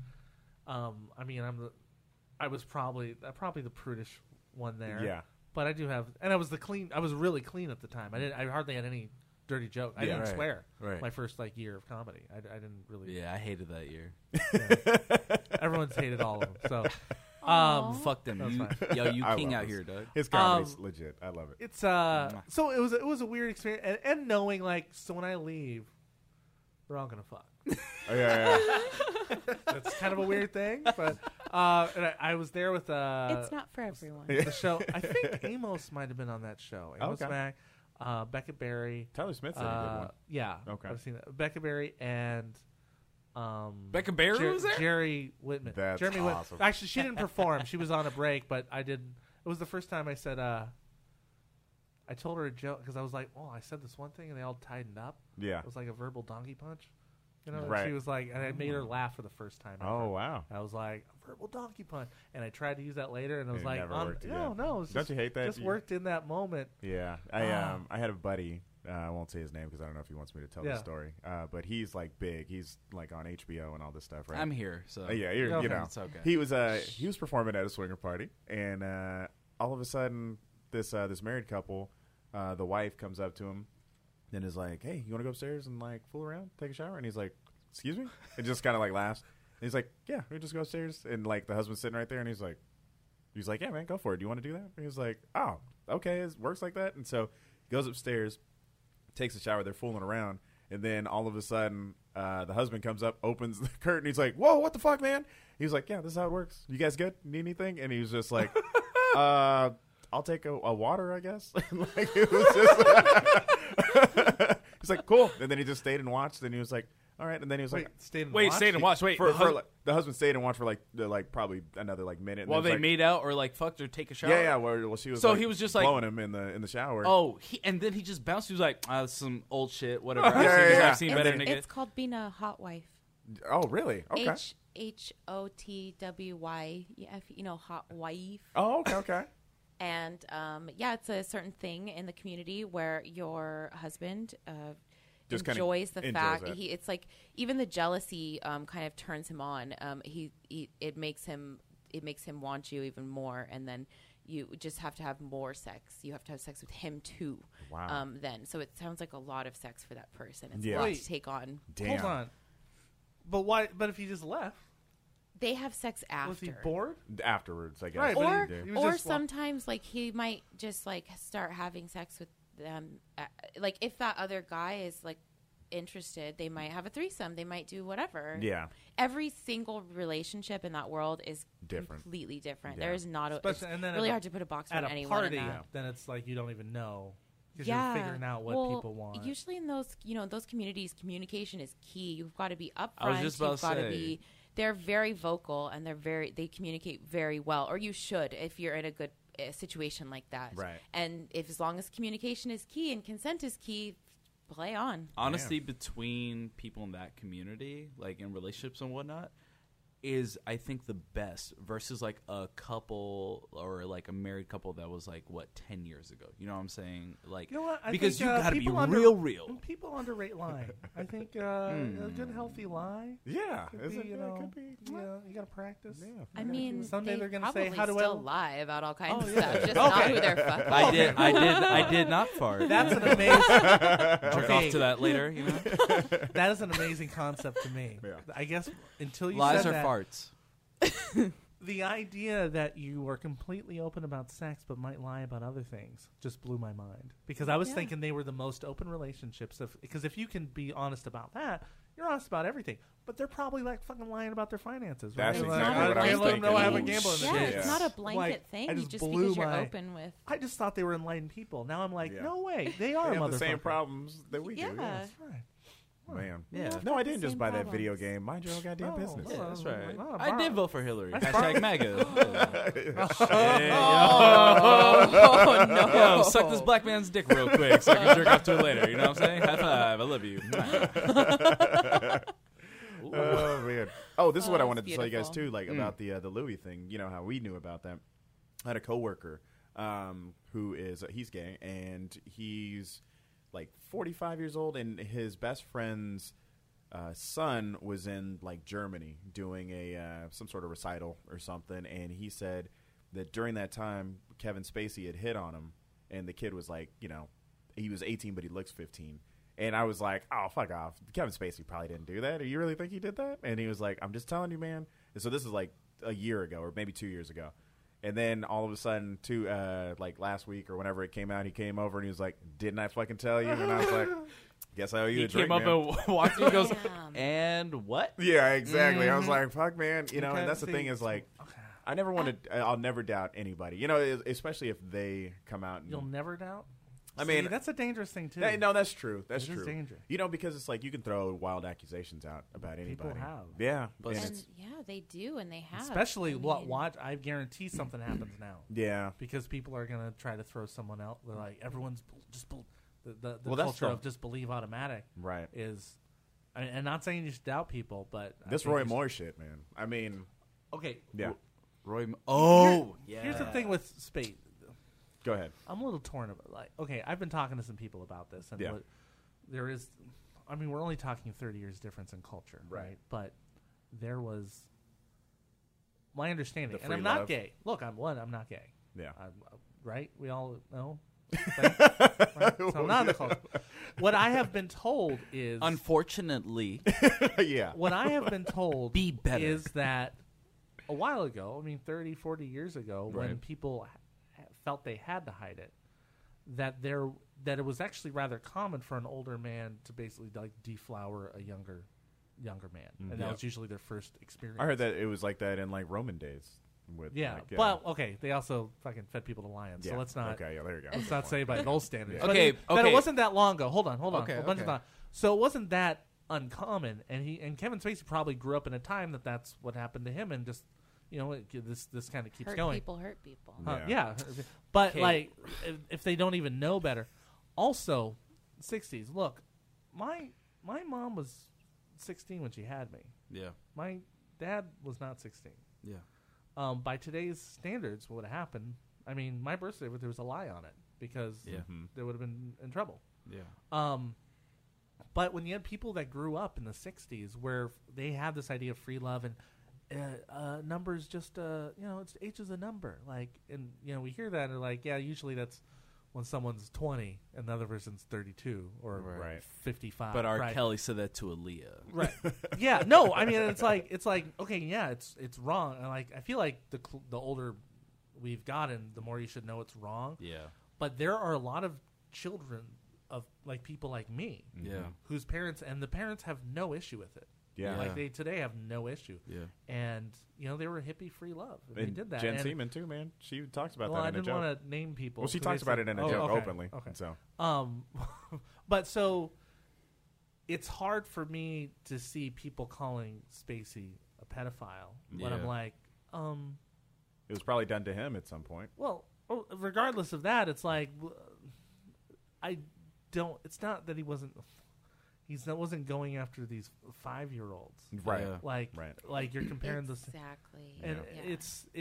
I mean, I was probably the prudish one there. Yeah. But I do have, and I was really clean at the time. I hardly had any dirty joke. I Yeah. didn't Right. swear. Right. My first like year of comedy, I didn't really. yeah, I hated that year. Everyone's hated all of them. So. Aw. Fuck them. That's You, fine. yo, you I king love out this. here, Doug. His comedy's legit. I love it. It's so it was a weird experience, and knowing like, so when I leave, they're all gonna fuck. Oh, yeah. That's kind of a weird thing, but and I was there with it's not for everyone. the show. I think Amos might have been on that show. Amos Okay. Mack, Beckett Berry. Tyler Smith said he did one. Yeah, Okay. I've seen that. Beckett Berry and Becca Barry was there? Jerry Whitman. That's Jeremy awesome. Actually, she didn't perform. She was on a break, but I did. It was the first time I said. I told her a joke because I was like, "Oh, I said this one thing, and they all tightened up." Yeah. It was like a verbal donkey punch. You know, and Right. she was like, and I made her laugh for the first time. Oh, ever. wow. I was like, a verbal donkey punch, and I tried to use that later, and I was It like, never worked no, again. no, it's Don't just, you hate that? Just worked in that moment. Yeah, I had a buddy. I won't say his name because I don't know if he wants me to tell the Yeah. story. But he's like big. He's like on HBO and all this stuff, right? I'm here, so Yeah, Okay. you know, It's okay. he was performing at a swinger party, and all of a sudden, this married couple, the wife comes up to him, and is like, "Hey, you want to go upstairs and like fool around, take a shower?" And he's like, "Excuse me," and just kind of like laughs. And he's like, "Yeah, we just go upstairs," and like the husband's sitting right there, and he's like, "Yeah, man, go for it. Do you want to do that?" And he's like, "Oh, okay, it works like that." And so he goes upstairs, takes a shower. They're fooling around, and then all of a sudden, the husband comes up, opens the curtain. He's like, "Whoa, what the fuck, man?" He's like, "Yeah, this is how it works. You guys good? Need anything?" And he was just like, "I'll take a water, I guess." Like it was just. He's like, "Cool," and then he just stayed and watched. And he was like, "All right," and then he was Wait, like, stayed and Wait, watched? stayed and watched. Wait, the husband stayed and watched for like probably another like minute. And while then they was like, made out or like fucked or take a shower. yeah. Well, she was. So like, he was just like blowing him in the shower. Oh, and then he just bounced. He was like, some old shit, whatever. Yeah. I've seen better, nigga. It's called being a hot wife. Oh, really? Okay. HOTWY. You know, hot wife. Oh, okay. And yeah, it's a certain thing in the community where your husband Just kinda enjoys the enjoys fact it. it's like even the jealousy kind of turns him on. It makes him want you even more, and then you just have to have more sex. You have to have sex with him too. Wow. Then so it sounds like a lot of sex for that person. It's Yeah. a lot Wait. to take on. Damn. Hold on. But why? But if he just left, They have sex after. was he bored? Afterwards, I guess. Right, but Or, he was or just sometimes like he might just like start having sex with them. Like if that other guy is like interested, they might have a threesome. They might do whatever. Yeah. Every single relationship in that world is Different. completely different. Yeah. There is not a. It's Especially- and then really at a- hard to put a box At on a anyone. party, in that. then it's like you don't even know because Yeah. you're figuring out what Well, people want. Usually in those, those communities, communication is key. You've got to be upfront. I was just about You've to got to say. be. They're very vocal and they communicate very well, or you should if you're in a good situation like that. Right. And if as long as communication is key and consent is key, play on. Honesty between people in that community, like in relationships and whatnot, is I think the best versus like a couple or like a married couple that was like 10 years ago. You know what I'm saying? Like You know what? I because think, you gotta be people real. People underrate lying. I think a good, healthy lie. Yeah. Could Is be, it, you it know, could be. you gotta practice. Yeah. I mean, Someday they they're gonna probably say, "How do I still l-" lie about all kinds Oh, of yeah. stuff, just not who they're fucking. I did not fart. That's an amazing. Jerk Okay. off to that later. You know, That is an amazing concept to me. Yeah. I guess until you lies said are that, farts. the idea that you are completely open about sex but might lie about other things just blew my mind because I was Yeah. thinking they were the most open relationships. Because if you can be honest about that, you're honest about everything. But they're probably like fucking lying about their finances. That's right? exactly Like, what I was can't let them know I have a thinking. gamble in Yeah, the Yeah. it's not a blanket Like, thing. I You just just blew because you're my- open with. I just thought they were enlightened people. Now I'm like, Yeah. no way, they are They a have the same motherfucker. problems that we do. Yeah. Yeah. That's right. Man. Yeah. have No, I the didn't just same buy that problems. video game. Mind your own goddamn No, business. no. Yeah, that's right. Not a I bar- did vote for Hillary. That's Hashtag bar- MAGA. Oh no! Yo, suck this black man's dick real quick so I can jerk off to it later. You know what I'm saying? High five. I love you. Oh man! Oh, this is what I Oh, wanted to it's tell you guys beautiful. too, like about the Louis thing. You know how we knew about that. I had a coworker who is he's gay and he's like 45 years old, and his best friend's son was in like Germany doing a some sort of recital or something, and he said that during that time Kevin Spacey had hit on him, and the kid was like, he was 18 but he looks 15. And I was like, oh, fuck off. Kevin Spacey probably didn't do that. Do you really think he did that? And he was like, I'm just telling you, man. And so this is like a year ago or maybe 2 years ago. And then all of a sudden, like last week or whenever it came out, he came over and he was like, didn't I fucking tell you? And I was like, guess I owe you He a drink, came up man. and walked in and goes, Damn. and what? Yeah, exactly. I was like, fuck, man. Okay, And that's the see, thing is like, I'll never doubt anybody. Especially if they come out and You'll never doubt. I mean, See, that's a dangerous thing too. no, that's true. That's It is true. dangerous. You know, because it's like you can throw wild accusations out about anybody. People have. Yeah, But- and And it's, yeah, they do, and they have. Especially I what mean, watch. I guarantee something happens now yeah. because people are gonna try to throw someone out. They're like everyone's just the Well, that's culture the- of just believe automatic Right. is. And not saying you should doubt people, but I This think Roy you should- Moore shit, man. I mean, Okay. yeah. Roy. Oh, yeah. Here's the thing with space. Go ahead. I'm a little torn about like okay, I've been talking to some people about this and Yeah. what there is I mean, we're only talking 30 years difference in culture, right? But there was my understanding, The and I'm free not love. gay. Look, I'm not gay. Yeah. Right? We all know. Right? So I'm not in the culture. What I have been told is Unfortunately, yeah. what I have been told Be better. is that a while ago, I mean 30, 40 years ago, when Right. people felt they had to hide it, that it was actually rather common for an older man to basically like deflower a younger man, and that Yeah. was usually their first experience. I heard that it was like that in like Roman days. With Yeah, like, well, okay, they also fucking fed people to lions, yeah. so let's not Okay, yeah, there you go. let's not say by those standards. Yeah. But Okay, that okay. it wasn't that long ago. Hold on, Okay, a bunch of okay. time. So it wasn't that uncommon, and Kevin Spacey probably grew up in a time that's what happened to him, and just this kind of keeps hurt going. people hurt people. Yeah, but Okay. like if they don't even know better. Also, 60s. Look, my mom was 16 when she had me. yeah, My dad was not 16. yeah. By today's standards, what would have happened? I mean, my birthday, there was a lie on it because Yeah. they would have been in trouble. Yeah. But when you had people that grew up in the 60s where they had this idea of free love and numbers just, it's age is a number. Like, and, we hear that and they're like, yeah, usually that's when someone's 20 and the other person's 32 or Right. 55. But R. right. Kelly said that to Aaliyah. Right. Yeah. No. I mean, it's like okay. Yeah. It's wrong. And like I feel like the older we've gotten, the more you should know it's wrong. Yeah. But there are a lot of children of like people like me, Yeah. whose parents and the parents have no issue with it. Yeah. Like they today have no issue. Yeah. And they were hippie free love. And they And did that. Jen and, Seaman too, man. She talks about well, that I in a didn't joke. want to name people. Well, she 'cause they talks about said- it in a Oh, joke okay, openly. Okay. So But so it's hard for me to see people calling Spacey a pedophile when I'm Yeah. like, it was probably done to him at some point. well, regardless of that, it's like I don't. It's not that he wasn't going after these 5-year-olds. Right. Yeah. Like you're comparing this. Exactly. And Yeah.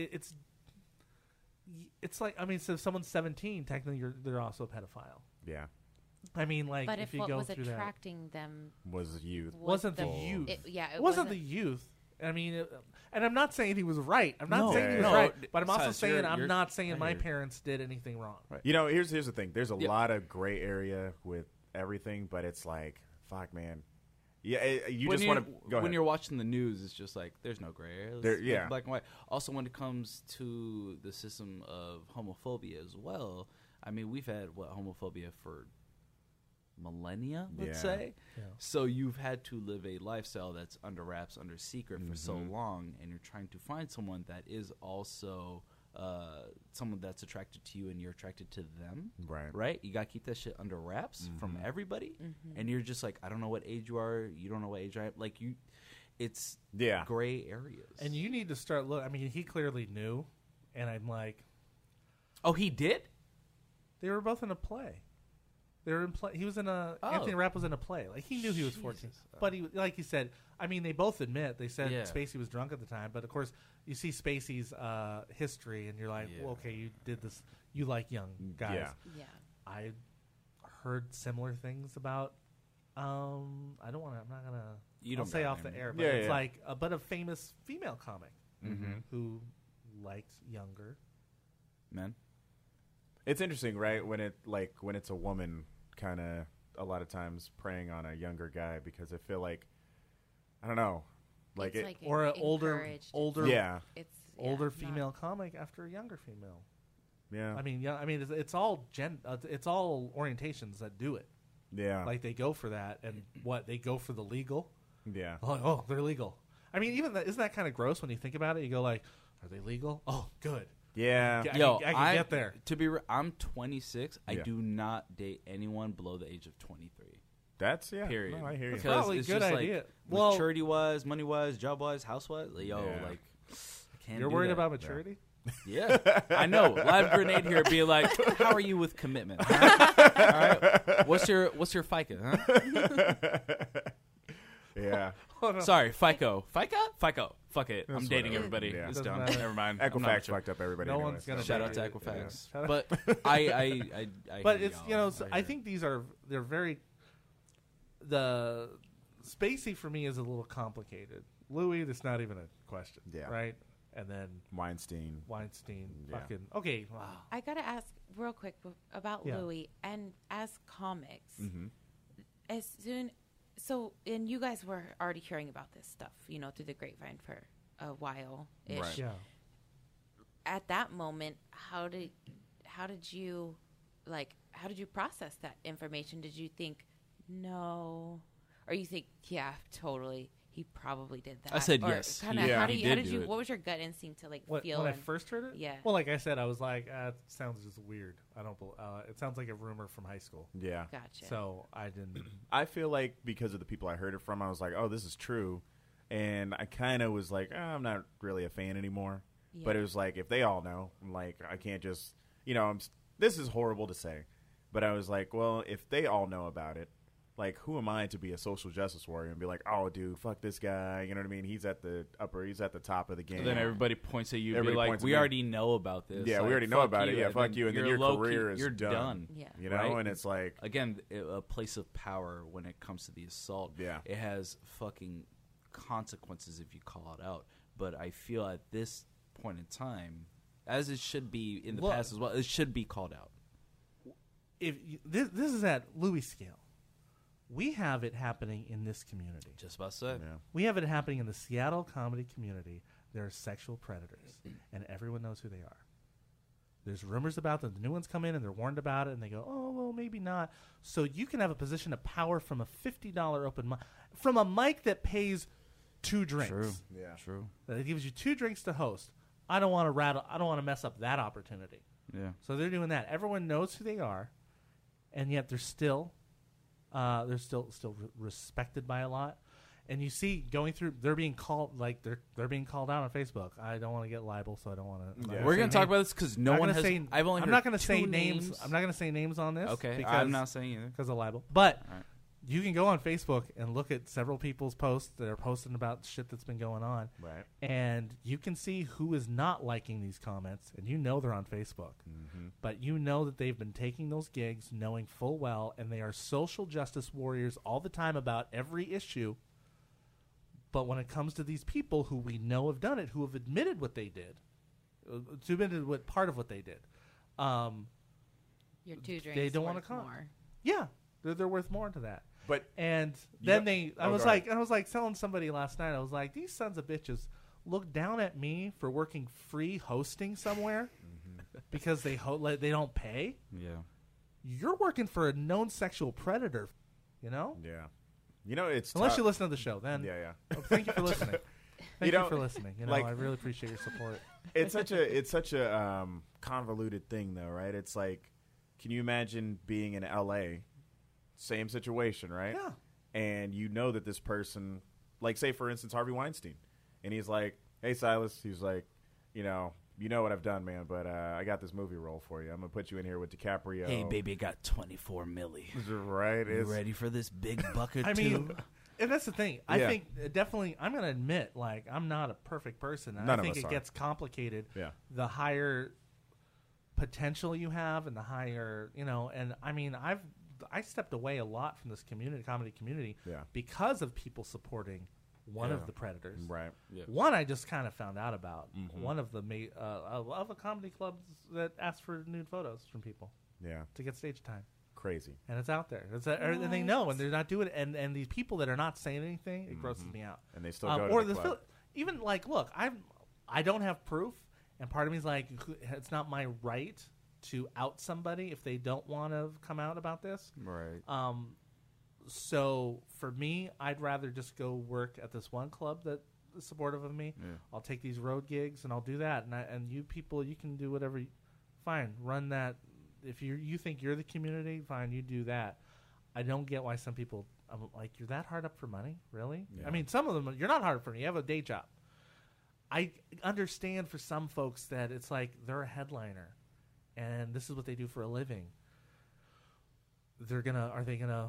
it's like I mean, so if someone's 17, technically they're also a pedophile. Yeah. I mean, like But if if you what go was through attracting them Was youth. wasn't the the- youth. it wasn't the youth. I mean, and I'm not saying he was right. I'm not No. saying he was Yeah. right, No, but I'm also besides, saying you're- I'm you're- not saying I my hear you. parents did anything wrong. You know, here's the thing. There's a Yeah. lot of gray area with everything, but it's like, fuck, man. Yeah, you When just you're- want to go when ahead. you're watching the news, it's just like there's no gray area. There- It's yeah. black and white. Also, when it comes to the system of homophobia as well, I mean, we've had homophobia for millennia, let's Yeah. say. Yeah. So you've had to live a lifestyle that's under wraps, under secret for so Mm-hmm. long, and you're trying to find someone that is also someone that's attracted to you, and you're attracted to them. Right. Right? You got to keep that shit under wraps from Mm-hmm. everybody. And you're just like, I don't know what age you are. You don't know what age I am. Like, it's Yeah. gray areas. And you need to start look. I mean, he clearly knew, and I'm like, oh, he did? they were both in a play. They were in play. He was in a. Oh. Anthony Rapp was in a play. Like he knew he was 14, Jesus. but he, like you said, I mean, they both admit they said Yeah. Spacey was drunk at the time. But of course, you see Spacey's history, and you're like, Yeah. well, okay, you did this. You like young guys. Yeah. Yeah. I heard similar things about. I don't want to. I'm not gonna. You I'll don't say gotta off the name air, it. but Yeah, it's yeah. like, but a famous female comic Mm-hmm. who liked younger. Man. It's interesting, right? When it's a woman, kind of a lot of times preying on a younger guy because I feel like, I don't know, like It's it. like Or an encouraged. older, Yeah. It's older not- female comic after a younger female. Yeah. I mean, yeah. I mean, it's all it's all orientations that do it. Yeah. Like they go for that, and what they go for the legal. yeah. Oh, they're legal. I mean, even that isn't that kind of gross when you think about it. You go like, are they legal? Oh, good. Yeah. I can get there. To be, I'm 26. I Yeah. do not date anyone below the age of 23. That's Period. No, I hear you. Because Probably it's a good just idea. Like, Well- maturity wise, money wise, job wise, house wise, like, Yeah. I can't. You're do worried that. about maturity? Yeah, I know. Live grenade here, be like, how are you with commitment? Huh? All right, what's your FICA? Huh? Yeah. Sorry, FICO. Fuck it. I'm That's dating whatever. everybody. Yeah. It's Doesn't done. matter. Never mind. I'm not Equifax mature. fucked up everybody. No anyway, one's so. gonna Shout date out to you. Equifax. Yeah. But I But hear it's y'all. I think these are they're very the Spacey for me is a little complicated. Louis, that's not even a question. Yeah. Right? And then Weinstein. Weinstein, Yeah. fucking okay. Wow. I gotta ask real quick about Yeah. Louis and as comics. Mm-hmm. As soon, so and you guys were already hearing about this stuff, through the grapevine for a while ish. Right. Yeah. At that moment, how did you process that information? Did you think no, or you think yeah, totally? He probably did that. I said Or yes. Kinda, Yeah. how He did did do you? it. What was your gut instinct to feel? When I and- first heard it? Yeah. Well, like I said, I was like, it sounds just weird. I don't. It sounds like a rumor from high school. Yeah. Gotcha. So I didn't. I feel like because of the people I heard it from, I was like, oh, this is true. And I kind of was like, I'm not really a fan anymore. Yeah. But it was like, if they all know, like, I can't just, this is horrible to say. But I was like, well, if they all know about it, like, who am I to be a social justice warrior and be like, oh, dude, fuck this guy. You know what I mean? He's at the top of the game. And then everybody points at you and be Everybody like, points at we me. already know about this. Yeah, we Like, already know fuck about it. you. Yeah, fuck you. And then your low-key- career is you're done. Yeah. You know? Right? And it's like, Again, a place of power when it comes to the assault. Yeah. It has fucking consequences if you call it out. But I feel at this point in time, as it should be in the Look. past as well, it should be called out. This is at Louis scale. We have it happening in this community. Just about to say. yeah. We have it happening in the Seattle comedy community. There are sexual predators, and everyone knows who they are. There's rumors about them. The new ones come in, and they're warned about it, and they go, oh, well, maybe not. So you can have a position of power from a $50 open mic, from a mic that pays 2 drinks. True. Yeah. True. That gives you 2 drinks to host. I don't want to mess up that opportunity. Yeah. So they're doing that. Everyone knows who they are, and yet they're still respected by a lot. And you see going through, they're being called they're being called out on Facebook. I don't want to get libel, so I don't want to. Yeah. We're going to talk about this because no one has. I've only I'm heard not going to 2 say names. names. I'm not going to say names on this. Okay. because, I'm not saying either. because of libel. But All right. you can go on Facebook and look at several people's posts that are posting about shit that's been going on. Right. And you can see who is not liking these comments, and you know they're on Facebook. Mm-hmm. But you know that they've been taking those gigs knowing full well, and they are social justice warriors all the time about every issue. But when it comes to these people who we know have done it, who have admitted what they did, admitted what part of what they did, Your 2 drinks. they don't want worth to come. more. Yeah, they're worth more to that. But And You then know- I Oh, was go ahead. like telling somebody last night, I was like, these sons of bitches look down at me for working free hosting somewhere because they they don't pay. Yeah. You're working for a known sexual predator, yeah. It's Unless tough. you listen to the show, then Yeah. thank you for listening. Thank you, know, for listening. like- I really appreciate your support. It's such a convoluted thing, though, right? It's like, can you imagine being in LA, same situation, right? Yeah. And you know that this person, like, say for instance Harvey Weinstein, and he's like, "Hey Silas," he's like, you know what I've done, man, but I got this movie role for you. I'm gonna put you in here with DiCaprio. Hey, baby, I got 24 milli. Right? You It's, ready for this big bucket I mean, too? and that's the thing. I Yeah. think definitely, I'm going to admit, like, I'm not a perfect person. And None I of think us it are. gets complicated. Yeah. The higher potential you have and the higher, and I mean, I stepped away a lot from this comedy community Yeah. because of people supporting one Yeah. of the predators. right. Yeah. One I just kind of found out about. Mm-hmm. One of the of a comedy club that asked for nude photos from people Yeah. to get stage time. Crazy. And it's out there. And they know, and they're not doing it. And these people that are not saying anything, it grosses me out. And they still go to or the club. even like, look, I don't have proof, and part of me is like, it's not my right to out somebody if they don't want to come out about this. Right. So for me, I'd rather just go work at this one club that supportive of me. Yeah. I'll take these road gigs and I'll do that. And you people, you can do whatever. Fine, run that. If you think you're the community, fine, you do that. I don't get why some people, I'm like, you're that hard up for money, really? Yeah. I mean, some of them, you're not hard up for money. You have a day job. I understand for some folks that it's like they're a headliner, and this is what they do for a living. Are they gonna,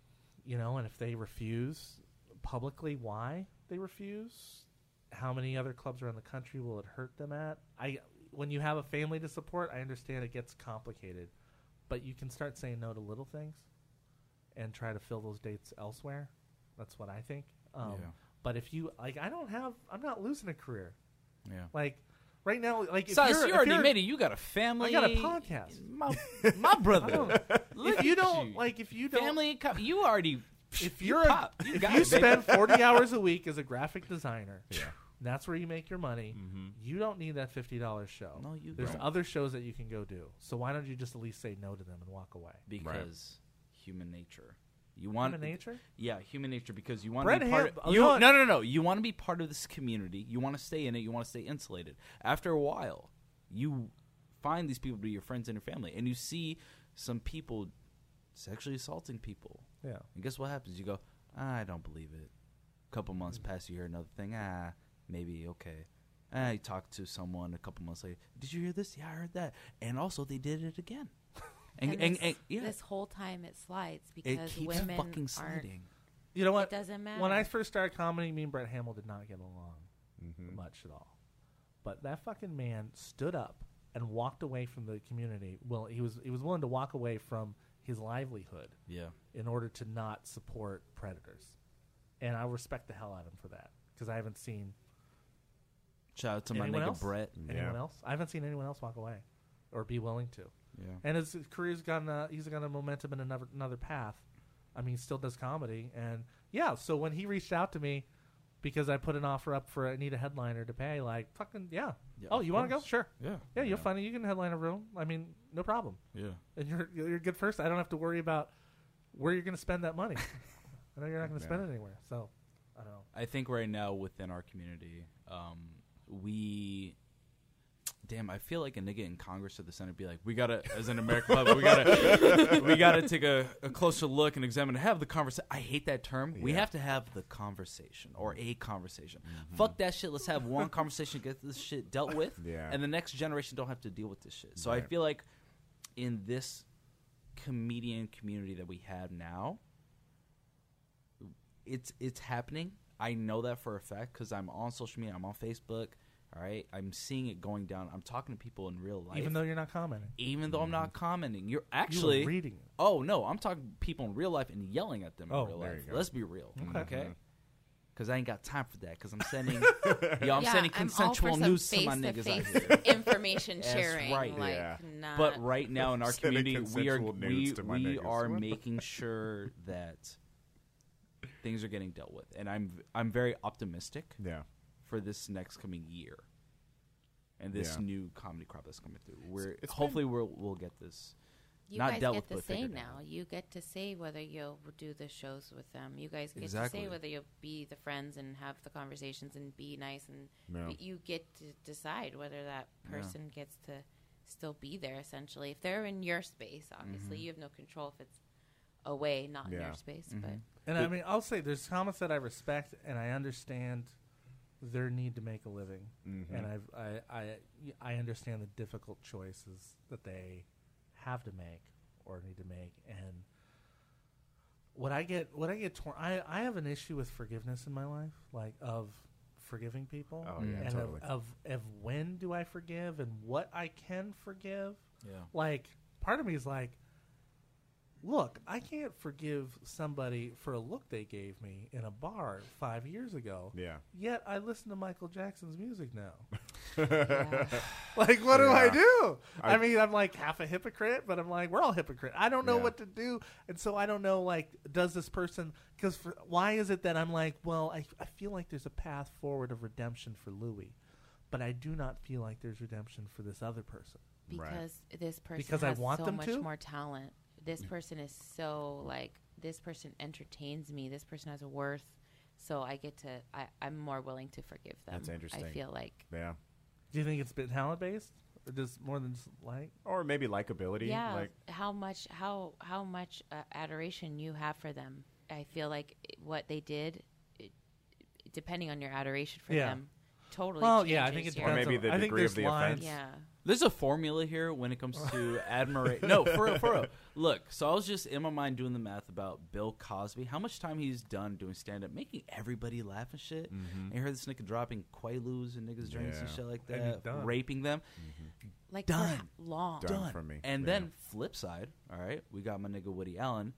and if they refuse publicly, why they refuse? How many other clubs around the country will it hurt them at? When you have a family to support, I understand it gets complicated, but you can start saying no to little things and try to fill those dates elsewhere. That's what I think. But if you I'm not losing a career. Yeah. Like right now, like Sus, you already admitted you got a family. I got a podcast. My brother. If you don't family, you already. If you you're pop. if you spend 40 hours a week as a graphic designer, Yeah. that's where you make your money. You don't need that $50 show. No, you There's don't. other shows that you can go do. So why don't you just at least say no to them and walk away? Because human nature. You want Human nature? Yeah, human nature. Because you want Brett to be part Ham- of. you know what? No. You want to be part of this community. You want to stay in it. You want to stay insulated. After a while, you find these people to be your friends and your family, and you see some people sexually assaulting people. Yeah. And guess what happens? You go, I don't believe it. A couple months pass, you hear another thing. Maybe okay. You talk to someone a couple months later. Did you hear this? Yeah, I heard that. And also, they did it again. And yeah, this whole time it slides it because keeps women fucking aren't. sliding. You know what? It doesn't matter. When I first started comedy, me and Brett Hamill did not get along much at all. But that fucking man stood up and walked away from the community. Well, he was willing to walk away from his livelihood Yeah. in order to not support predators. And I respect the hell out of him for that because I haven't seen Shout out to my anyone nigga else. Brett. Anyone else? I haven't seen anyone else walk away or be willing to. Yeah. And his career's he's got a momentum in another path. I mean, he still does comedy, and yeah. So when he reached out to me because I put an offer up for I need a headliner to pay, like fucking yeah. Yeah, Oh, of you want to go? course. Sure. Yeah. Yeah, you're funny. You can headline a room. I mean, no problem. Yeah. And you're good first. I don't have to worry about where you're going to spend that money. I know you're not going to spend it anywhere. So I don't know. I think right now within our community, I feel like a nigga in Congress or the Senate be like, we gotta, as an American public, we gotta take a closer look and examine, have the conversation. I hate that term. We have to have the conversation or a conversation. Fuck that shit. Let's have one conversation, get this shit dealt with, and the next generation don't have to deal with this shit. So I feel like in this comedian community that we have now, it's happening. I know that for a fact because I'm on social media. I'm on Facebook. All right, I'm seeing it going down. I'm talking to people in real life, Even though you're not commenting. even though I'm not commenting. You're actually You were reading it. Oh no, I'm talking to people in real life and yelling at them in real there life. you go. Let's be real, Okay. okay? Because I ain't got time for that. Because I'm sending, I'm sending I'm all consensual for some news to my niggas out face-to-face here. information That's sharing. right. Like, Yeah. not But right now in our Sending community, we are consensual nudes to my we niggas. are What the making sure that things are getting dealt with, and I'm very optimistic Yeah. for this next coming year, and this Yeah. new comedy crop that's coming through. It's Hopefully we'll get this. you not guys dealt get with, to but say figured now. out. You get to say whether you'll do the shows with them. You guys get Exactly. to say whether you'll be the friends and have the conversations and be nice, and Yeah. you get to decide whether that person gets to still be there. Essentially, if they're in your space, obviously you have no control if it's away, not in Yeah. your space. But And I mean, I'll say there's comments that I respect and I understand their need to make a living, and I understand the difficult choices that they have to make or need to make. And what I get torn, I have an issue with forgiveness in my life, like of forgiving people, Oh, yeah, and totally. of when do I forgive and what I can forgive. Yeah. Like, part of me is like, look, I can't forgive somebody for a look they gave me in a bar 5 years ago. Yeah. Yet I listen to Michael Jackson's music now. yeah. Like, what do I Yeah. do? I mean, I'm like half a hypocrite, but I'm like, we're all hypocrite. I don't know Yeah. what to do. And so I don't know, like, does this person, because why is it that I'm like, well, I feel like there's a path forward of redemption for Louis, but I do not feel like there's redemption for this other person. because this person Because I has want so them much to? more talent. This person is so like, this person entertains me. This person has a worth. So I get to. I'm more willing to forgive them. That's interesting. I feel like. Yeah. Do you think it's been talent based, or just more than just like? Or maybe likability. Yeah, Like, how much adoration you have for them. I feel like what they did, depending on your adoration for them, totally. Well, yeah, I think it changes your- depends. Or maybe the I think degree there's of the lines. offense. Yeah. There's a formula here when it comes to admiration. No, for real. Look, so I was just in my mind doing the math about Bill Cosby, how much time he's done doing stand-up, making everybody laugh and shit. And you heard this nigga dropping Quaaludes and niggas drinks and Yeah. shit like And he's that, done. raping them. Like Done. for long. Done for me. And Yeah. then flip side, all right, we got my nigga Woody Allen.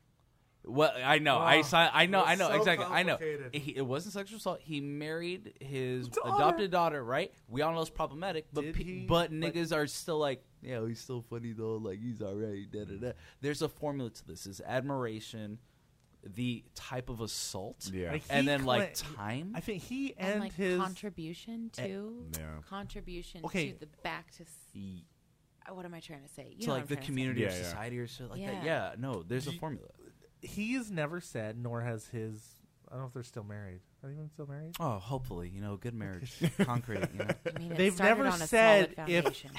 Well, I know, Oh, I know, it's so exactly, I know. complicated. It wasn't sexual assault. He married his Daughter. adopted daughter, right? We all know it's problematic, but Did he? but But- niggas are still like, yeah, he's still funny though. Like he's alright. Da da da. There's a formula to this: is admiration, the type of assault, Yeah. Like, and he then like cla- time. I think he And and like his contribution to Yeah. contribution Okay. to the back to. E- What am I trying to say? You to know like what the I'm trying to say. community or Yeah, yeah. society or shit like Yeah. that. Yeah, no, there's a formula. he's never said, nor has his. I don't know if they're still married. Are they even still married? Oh, hopefully, good marriage, concrete. I mean, it They've started never on a said solid if- foundation.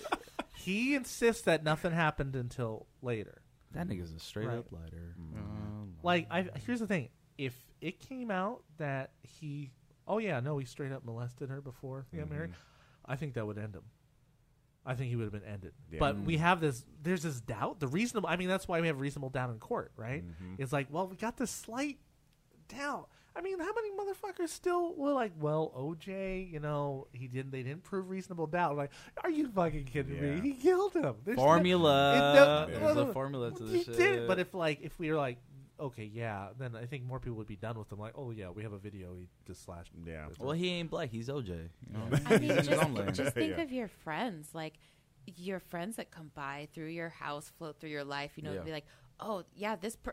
He insists that nothing happened until later. That nigga's a straight Right. up lighter. Like, here's the thing: if it came out that he, he straight up molested her before they got married, I think that would end him. I think he would have been ended. Yeah. But we have this. There's this doubt. The reasonable. I mean, that's why we have reasonable doubt in court, right? It's like, well, we got this slight doubt. I mean, how many motherfuckers still were like, well, OJ, he didn't. They didn't prove reasonable doubt. Like, are you fucking kidding Yeah. me? He killed him. There's Formula. no- There's a formula to He this did. shit. But if we were like, okay, yeah, then I think more people would be done with them. Like, oh yeah, we have a video. He just slashed. Yeah. Well, he ain't black. He's OJ. You know? I He's mean, in his own lane. just think Yeah. of your friends, like your friends that come by through your house, float through your life. Yeah. Be like, oh yeah,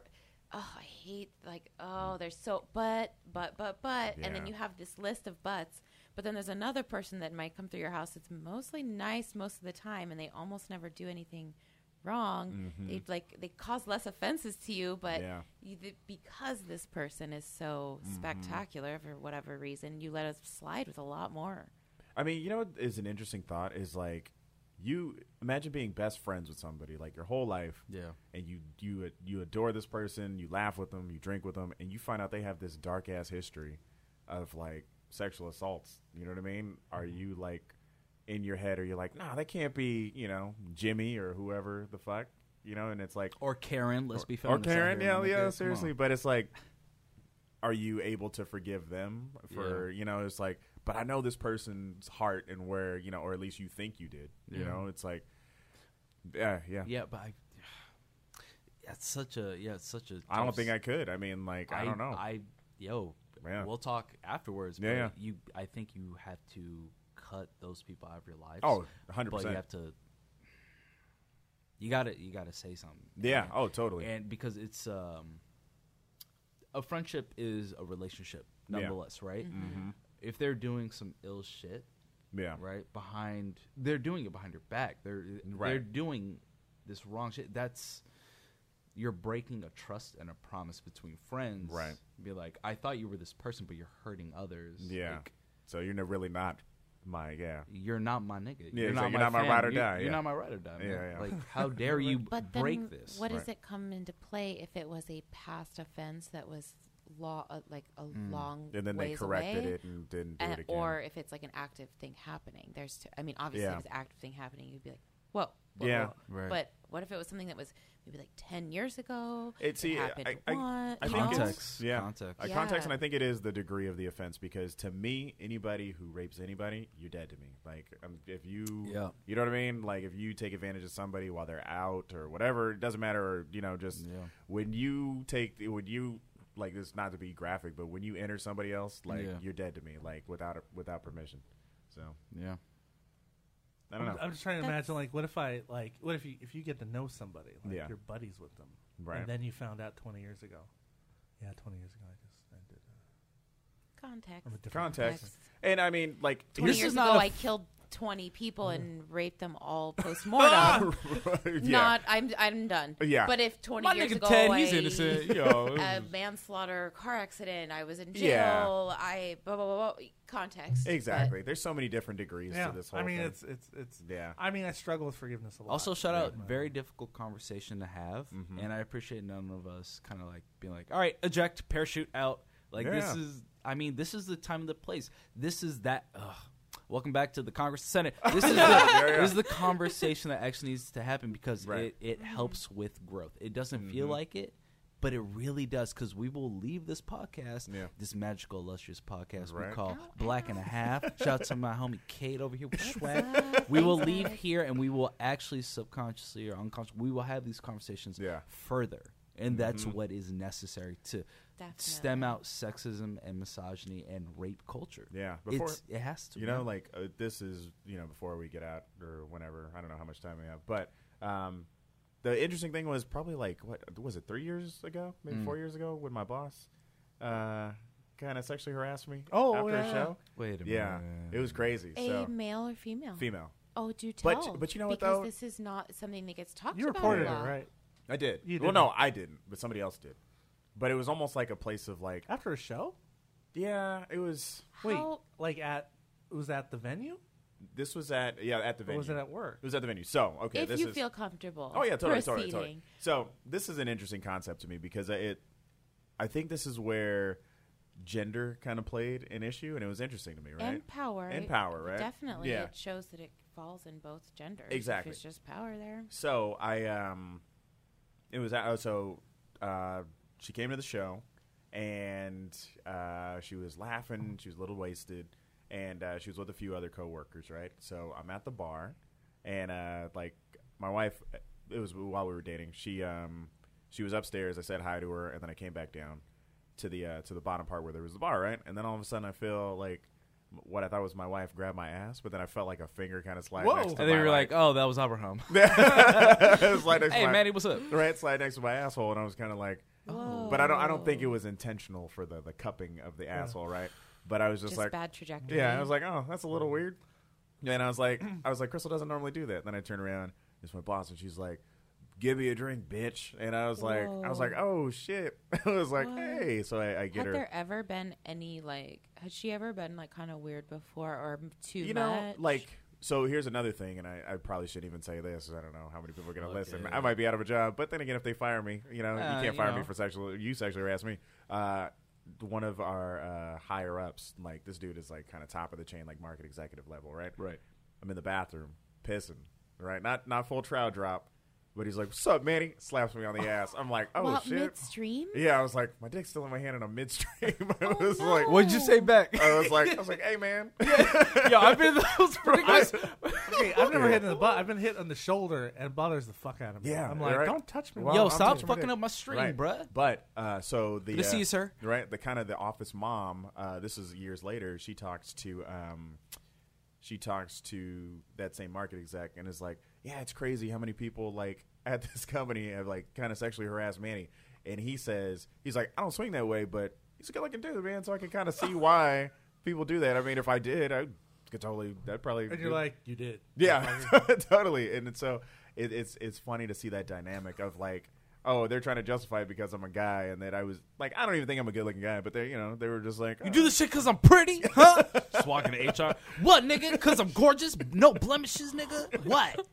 I hate they're so but, and then Yeah. you have this list of buts. But then there's another person that might come through your house. It's mostly nice most of the time, and they almost never do anything wrong. They cause less offenses to you, but Yeah. because this person is so spectacular for whatever reason, you let us slide with a lot more. I mean, you know what is an interesting thought is like, you imagine being best friends with somebody like your whole life, Yeah. and you adore this person, you laugh with them, you drink with them, and you find out they have this dark ass history of like sexual assaults. You know what I mean? Are you like in your head, or you're like, nah, that can't be, Jimmy or whoever the fuck, and it's like, Or Karen. Let's be or feminists out Karen, here, my nigga. yeah, Come seriously. on. But it's like, are you able to forgive them for, it's like, but I know this person's heart and where, or at least you think you did, it's like, yeah. Yeah, but it's such a. I don't think I could. I mean, like, I don't know. Yeah. We'll talk afterwards. Yeah, but I think you have to cut those people out of your lives. Oh, 100%. But you have to. You gotta say something. Yeah. Oh, totally. And because it's a friendship is a relationship, nonetheless, right? Mm-hmm. If they're doing some ill shit, Yeah. right they're doing it behind your back. They're Right. doing this wrong shit. You're breaking a trust and a promise between friends. Right. Be like, I thought you were this person, but you're hurting others. Yeah. Like, So you're really not my, you're not my nigga. Yeah, You're it's not like, my you're not my fan. ride or You're- die, You're yeah. not my ride or die. Man. Yeah, yeah. Like, how dare you But then, break this? what does Right. it come into play if it was a past offense that was like a long And then they ways corrected away? it and didn't do it again. Or if it's like an active thing happening. Obviously, Yeah. if it's an active thing happening, you'd be like, whoa. Yeah. Right. But what if it was something that was maybe like 10 years ago? It happened I once, think you know? it's Context. yeah, Context. context, and Yeah. I think it is the degree of the offense, because to me, anybody who rapes anybody, you're dead to me. Like, if you, Yeah. you know what I mean. Like, if you take advantage of somebody while they're out or whatever, it doesn't matter. Or just Yeah. when you like this, not to be graphic, but when you enter somebody else, like Yeah. you're dead to me, like without permission. So Yeah. I don't know. I'm just trying to That's- imagine, what if you get to know somebody, like Yeah. you're buddies with them, Right. and then you found out 20 years ago. Yeah, 20 years ago, I did. Context. I'm a different Context. Context. And I mean, like, 20 This years is ago, not a I killed 20 people and rape them all post-mortem. Yeah. I'm done. Yeah. But if 20 My years nigga ago Ted, I, he's innocent. Yo, a manslaughter car accident, I was in Yeah. jail, I blah, blah, blah, blah, context. Exactly. There's so many different degrees Yeah, to this whole I mean, thing. it's. Yeah. I mean, I struggle with forgiveness a lot. also, shout out, very difficult conversation to have, and I appreciate none of us kind of like being like, all right, eject, parachute out. Like this Yeah. is, I mean, this is the time and the place. This is that. Welcome back to the Congress and Senate. This is this is the conversation that actually needs to happen because Right. it helps with growth. It doesn't feel like it, but it really does because we will leave this podcast, this magical, illustrious podcast we call Black and a Half. Shout out to my homie Kate over here with swag. We will leave here and we will actually subconsciously or unconsciously, we will have these conversations further. And that's what is necessary to stem out sexism and misogyny and rape culture. Yeah. It has to. You know, like this is, before we get out or whenever. I don't know how much time we have. But the interesting thing was probably like, what was it, 3 years ago? Maybe 4 years ago when my boss kind of sexually harassed me after a show. Wait a minute. Yeah. It was crazy. A male or female? Female. Oh, do tell. But you know what, because though? this is not something that gets talked You about reported a it, lot. right? I did. You Well, didn't. no, I didn't, but somebody else did. But it was almost like a place of like, After a show? yeah, it was. Wait, How- like was that the venue? This was at the venue. Or was it at work? It was at the venue. So, okay, If this you is. feel comfortable. Oh yeah, totally. proceeding. So this is an interesting concept to me because I think this is where gender kind of played an issue, and it was interesting to me, right? And power. And power, right? Definitely. Yeah. It shows that it falls in both genders. Exactly. If it's just power there. So it was she came to the show, and she was laughing. She was a little wasted, and she was with a few other coworkers, right? So I'm at the bar, and like my wife, it was while we were dating. She was upstairs. I said hi to her, and then I came back down to the bottom part where there was the bar, right? And then all of a sudden, I feel like what I thought was my wife grabbed my ass, but then I felt like a finger kind of slide Whoa. next to And they my, were like, oh, that was Abraham. slide next to Hey, my- Manny, what's up? right, slide next to my asshole, and I was kind of like, Whoa. but I don't think it was intentional for the cupping of the asshole, right? But I was just like, bad trajectory. yeah, I was like, oh, that's a little weird. And I was like, Crystal doesn't normally do that. Then I turned around, it's my boss, and she's like, give me a drink, bitch. And I was like, oh shit. I was like, What? hey. So I get Had her. there ever been any had she ever been kind of weird before or too You much? know, so here's another thing, and I probably shouldn't even say this. I don't know how many people are going to Okay. listen. I might be out of a job, but then again, if they fire me, you can't you fire me know. for you sexually harass me. One of our higher ups, like this dude is like kind of top of the chain, like market executive level, right? Right. I'm in the bathroom pissing, right? Not full trout drop, but he's like, "What's up, Manny?" Slaps me on the ass. I'm like, "Oh shit!" Midstream? Yeah, I was like, my dick's still in my hand, and I'm midstream. I was like, What'd you say back? I was like, "Hey, man." Yo, I've been those pretty good. Okay, I've never hit in the butt. I've been hit on the shoulder, and it bothers the fuck out of me. Yeah, I'm like, right. don't touch me. Well, Yo, I'm stop touching my fucking dick. up my stream, Right. bruh. But so the Good to see you, sir. Right, the kind of the office mom. This is years later. She talks to that same market exec and is like, "Yeah, it's crazy how many people like at this company have like kind of sexually harassed Manny." And he's like, "I don't swing that way, but he's a good looking dude, man. So I can kind of see why people do that. I mean, if I did, I could totally. That probably. And you're like, you did. yeah, totally. And so it's funny to see that dynamic of like, oh, they're trying to justify it because I'm a guy, and that I was like, I don't even think I'm a good looking guy, but they were just like, You do this shit because I'm pretty, huh? Just walking to HR. What, nigga? Because I'm gorgeous? No blemishes, nigga? What?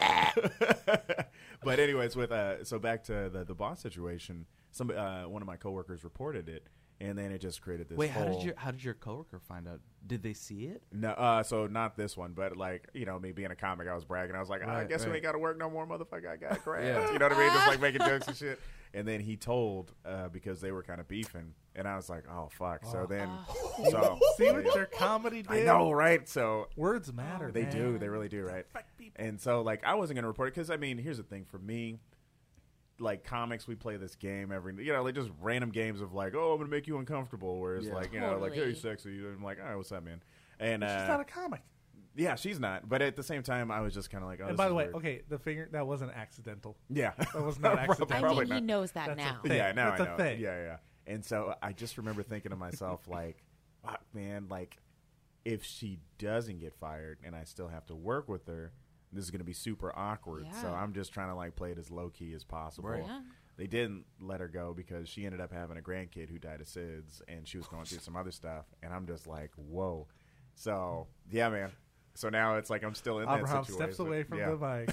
But anyways, with so back to the boss situation, one of my coworkers reported it, and then it just created this. Wait, whole, how did your coworker find out? Did they see it? No, so not this one, but like me being a comic, I was bragging. I was like, I Right, guess we right. ain't got to work no more, motherfucker. I got crabs. Yeah. You know what I mean? Just like making jokes and shit. And then he told because they were kind of beefing, and I was like, oh fuck. So then, See what your comedy did? I know, right? So Words matter. they man. do, they really do, right? And so like I wasn't gonna report it because I mean, here's the thing for me. Like comics, we play this game like just random games of like, oh, I'm gonna make you uncomfortable. Whereas like like, hey, Totally. sexy. And I'm like, all right, what's up, man? And She's not a comic. yeah, she's not. But at the same time, I was just kind of like, oh. And this by is the way, weird. okay, the finger that wasn't accidental. Yeah, That was not accidental. I Probably mean, he not. knows that That's a now. thing. Yeah, now That's I a know. thing. Yeah. And so I just remember thinking to myself, like, fuck, man, like, if she doesn't get fired and I still have to work with her, this is going to be super awkward. So Yeah. I'm just trying to like play it as low key as possible. Right. Yeah. They didn't let her go because she ended up having a grandkid who died of SIDS, and she was going through some other stuff. And I'm just like, whoa. So yeah, man. So now it's like I'm still in that Abraham situation. steps away from Yeah.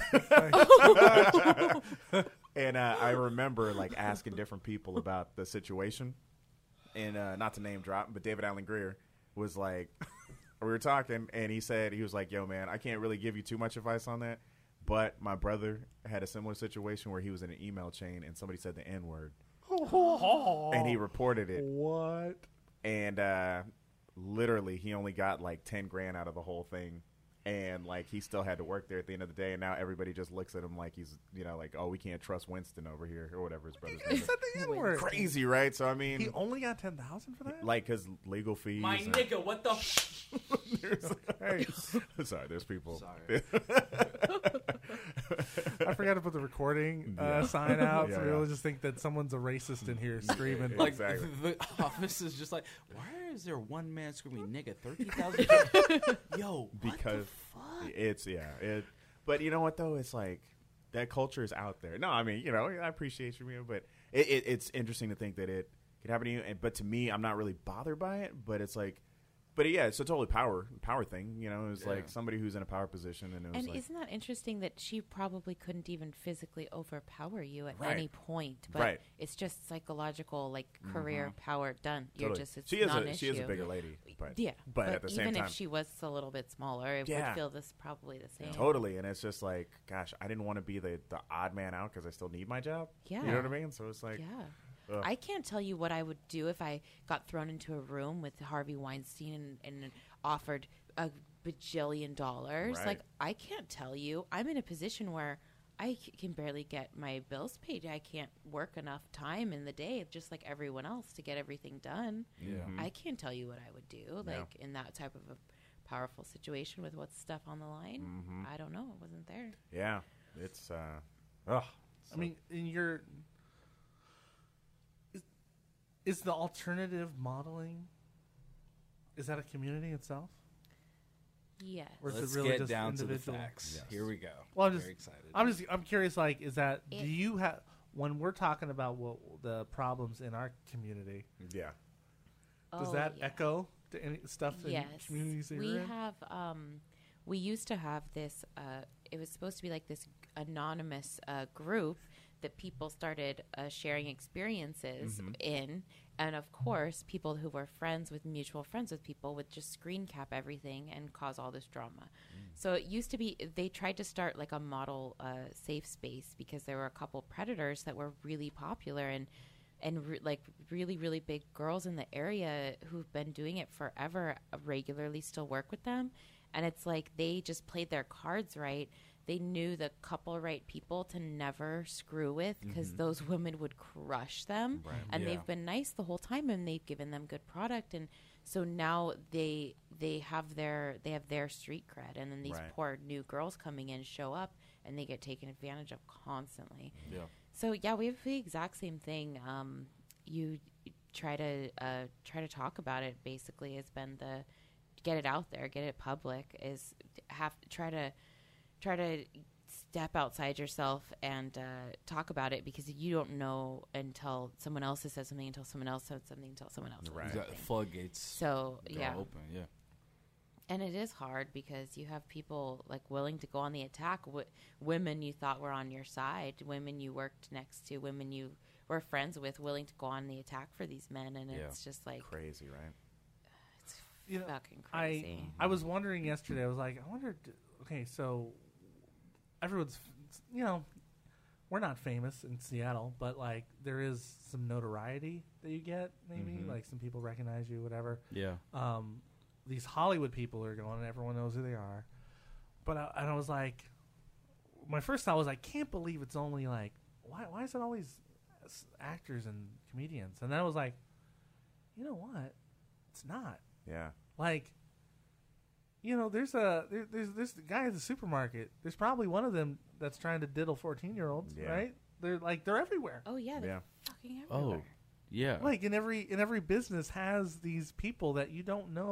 the mic. And I remember like asking different people about the situation, and not to name drop, but David Allen Greer was like, we were talking, and he was like, "Yo, man, I can't really give you too much advice on that, but my brother had a similar situation where he was in an email chain and somebody said the N word, and he reported it, What? and literally he only got like 10 grand out of the whole thing." And like he still had to work there at the end of the day, and now everybody just looks at him like he's, like, oh, we can't trust Winston over here or whatever his brother's He name is. said the N-word. Crazy, right? So I mean, He only got 10,000 for that. like his legal fees. My and- nigga, what the? Hey, Sorry, there's people. Sorry. I forgot to put the recording Yeah. sign out, Yeah, so yeah. we'll just think that someone's a racist in here screaming. Like Exactly. the office is just like, why is there one man screaming nigga 30,000? Yo, Because it's but you know what though, it's like that culture is out there. No, I mean, I appreciate you, man, but it's interesting to think that it could happen to you. But to me, I'm not really bothered by it. But it's like, but yeah, it's a totally power thing. It's like somebody who's in a power position, and it was And like, isn't that interesting that she probably couldn't even physically overpower you at Right. any point, but Right. it's just psychological, like career power done. You're totally. just it's she is not a an she is a issue. bigger lady, but Yeah, but at the same even time, if she was a little bit smaller, it Yeah. would feel this probably the same. totally. And it's just like, gosh, I didn't want to be the odd man out because I still need my job. Yeah. You know what I mean? So it's like, Yeah. Ugh. I can't tell you what I would do if I got thrown into a room with Harvey Weinstein and offered a bajillion dollars. Right. Like, I can't tell you. I'm in a position where I can barely get my bills paid. I can't work enough time in the day, just like everyone else, to get everything done. Yeah. I can't tell you what I would do, like, in that type of a powerful situation with what's stuff on the line. I don't know. I wasn't there. yeah, it's I mean, in your is the alternative modeling? Is that a community itself? Yes. Or is it Let's really get just down to the individual? facts. Yes. Here we go. Well, Very excited. I'm curious. Like, is that do It- you have when we're talking about what the problems in our community? yeah. Does Oh, that yeah. echo to any stuff Yes. in communities that we you're in? have we used to have this it was supposed to be like this anonymous group that people started sharing experiences in, and of course people who were mutual friends with people would just screen cap everything and cause all this drama. So it used to be they tried to start like a model safe space because there were a couple predators that were really popular and like really, really big girls in the area who've been doing it forever regularly still work with them. And it's like they just played their cards right. They knew the couple right people to never screw with because those women would crush them. Right. And Yeah. they've been nice the whole time and they've given them good product. And so now they have their street cred. And then these Right. poor new girls coming in show up and they get taken advantage of constantly. Yeah. So yeah, we have the exact same thing. You try to talk about it. Basically, has been the get it out there, get it public. Is try to step outside yourself and talk about it because you don't know until someone else has said something, until someone else said something, until someone else said Right. You got something. floodgates. So go yeah, open. Yeah. and it is hard because you have people like willing to go on the attack. Women you thought were on your side, women you worked next to, women you were friends with, willing to go on the attack for these men, and Yeah. it's just like Crazy, right? it's You know, fucking crazy. I was wondering yesterday. I was like, I wonder. Okay, so everyone's, we're not famous in Seattle, but like there is some notoriety that you get. Maybe like some people recognize you, whatever. Yeah. These Hollywood people are going, and everyone knows who they are. But I was like, my first thought was, I can't believe it's only like, why is it all these actors and comedians? And then I was like, you know what? It's not. Yeah. Like, there's this guy at the supermarket. There's probably one of them that's trying to diddle 14-year-olds, Yeah. right? They're everywhere. Oh yeah, they're Yeah. fucking Oh, everywhere. yeah. Like in every business has these people that you don't know what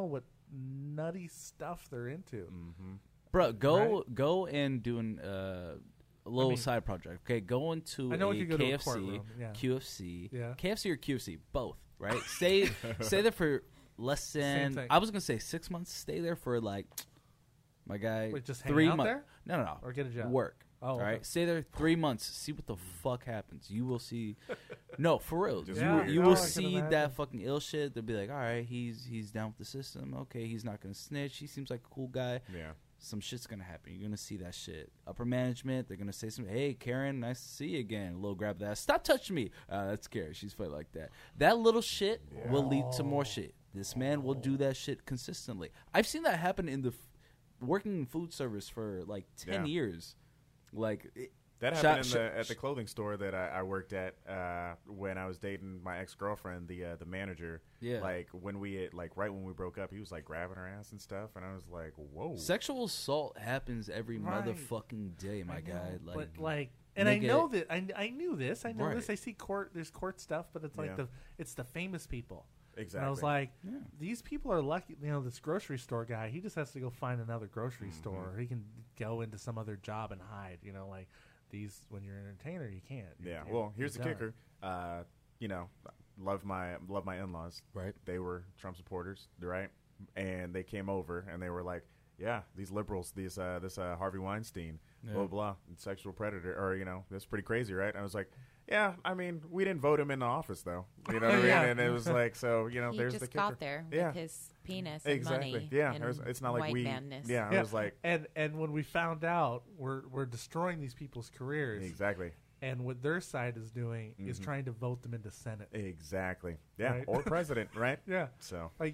nutty stuff they're into. Mm-hmm. Bro, go and do a little mean, side project. Okay, go into I know a we could go to a KFC, courtroom, yeah. QFC, Yeah. KFC or QFC, both. Right? Stay there for less Same than. thing. I was gonna say 6 months. Stay there for like, my guy. Wait, just hang 3 out months. there? No. Or get a job? Work. Oh, all right. okay. Stay there 3 months. See what the fuck happens. You will see. No, for real. Just Yeah, you no, will I can see imagine. that fucking ill shit. They'll be like, all right, he's down with the system. Okay, he's not gonna snitch. He seems like a cool guy. Yeah. Some shit's gonna happen. You're gonna see that shit. Upper management, they're gonna say something. Hey, Karen, nice to see you again. A little grab of that. Stop touching me. That's Karen. She's funny like that. That little shit will lead to more shit. This man will do that shit consistently. I've seen that happen in the working in food service for like 10 Yeah. years. Like That happened at the clothing store that I worked at when I was dating my ex-girlfriend, the manager. Yeah. Like when right when we broke up, he was like grabbing her ass and stuff, and I was like, whoa. sexual assault happens every Right. motherfucking day, my I know, guy. but and I nigga- know that I knew this. I know Right. this. I see there's court stuff, but it's like Yeah. it's the famous people. Exactly. And I was like, Yeah. these people are lucky. You know, this grocery store guy, he just has to go find another grocery Mm-hmm. store. Or he can go into some other job and hide. You know, like these when you're an entertainer, you can't. Yeah. You're- Well, here's the you're done. kicker. You know, love my in-laws. Right. They were Trump supporters, right? And they came over and they were like, yeah, these liberals, this Harvey Weinstein, Yeah. blah blah, sexual predator, or that's pretty crazy, right? And I was like, yeah, I mean, we didn't vote him in the office though, you know what I mean? Yeah. And it was like, so He there's the just kicker. got there Yeah. with his penis and Exactly. money. Yeah. and It's not like white we. manness. Yeah. I Yeah. was like, and when we found out, we're destroying these people's careers. exactly. And what their side is doing is trying to vote them into Senate. Exactly. Yeah. Right. Or president, right? Yeah. So. Like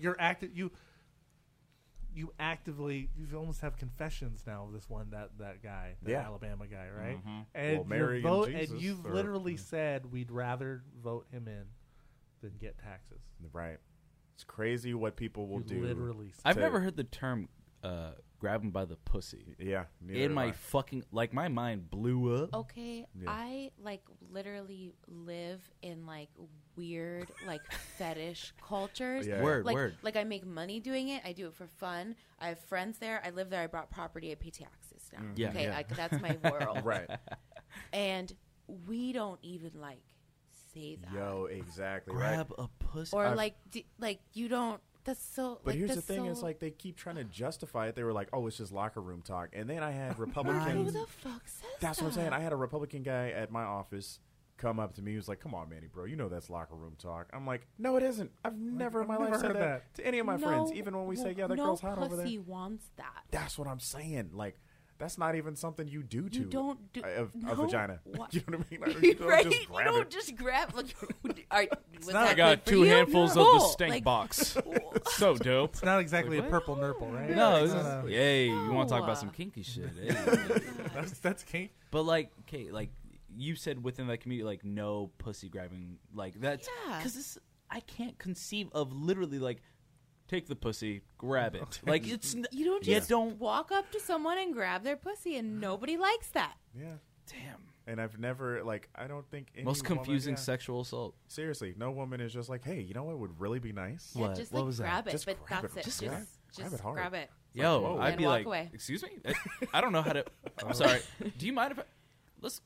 you actively almost have confessions now of this one that guy, the Yeah. Alabama guy, right? Mhm. And Well, Mary your and vote, Jesus, and you've or- literally said we'd rather vote him in than get taxes. Right. It's crazy what people will You do. literally said I've to- never heard the term grab him by the pussy. Yeah. neither In have my I. fucking my mind blew up. Okay, Yeah. I literally live in weird fetish cultures. Yeah. Word, like, word. Like I make money doing it. I do it for fun. I have friends there. I live there. I bought property. I pay taxes now. Yeah, Okay, yeah. that's my world. Right. And we don't even say that. Yo, exactly. Right. Grab a pussy. Or I've- you don't. That's so. But here's the that's thing: so, is they keep trying to justify it. They were like, "Oh, it's just locker room talk." And then I had who Republicans. the fuck says That's what I'm that? saying. I had a Republican guy at my office come up to me. He was like, "Come on, Manny, bro, you know that's locker room talk." I'm like, "No, it isn't. I've never in my life never said heard that to any of my friends. Even when we say, yeah, that no girl's hot over there." pussy wants that. That's what I'm saying. Like, that's not even something you do to You don't do a no, vagina. what- You know what I mean? Like, you don't right? just You grab don't it. just grab. Was not- that I I got good for 2 you? handfuls of the Cool. stink box. So dope. it's not exactly Like, a purple nurple, right? No, It's it's not a- hey, you want to talk No. about some kinky shit? Hey. that's kink. But okay, you said within that community, no pussy grabbing, that's Yeah. because I can't conceive of literally take the pussy, grab it. It's You don't You just don't- walk up to someone and grab their pussy, and nobody likes that. Yeah. damn And I've never I don't think any most woman- confusing yeah. sexual assault. Seriously, no woman is just like, hey, you know what would really be nice? Yeah, What? just What was that? grab it, Just but grab that's it. it. Just Just, grab- grab it hard. grab it. Yo, whoa. I'd And be walk like, away. excuse me, I don't know how to. I'm sorry. Do you mind if let's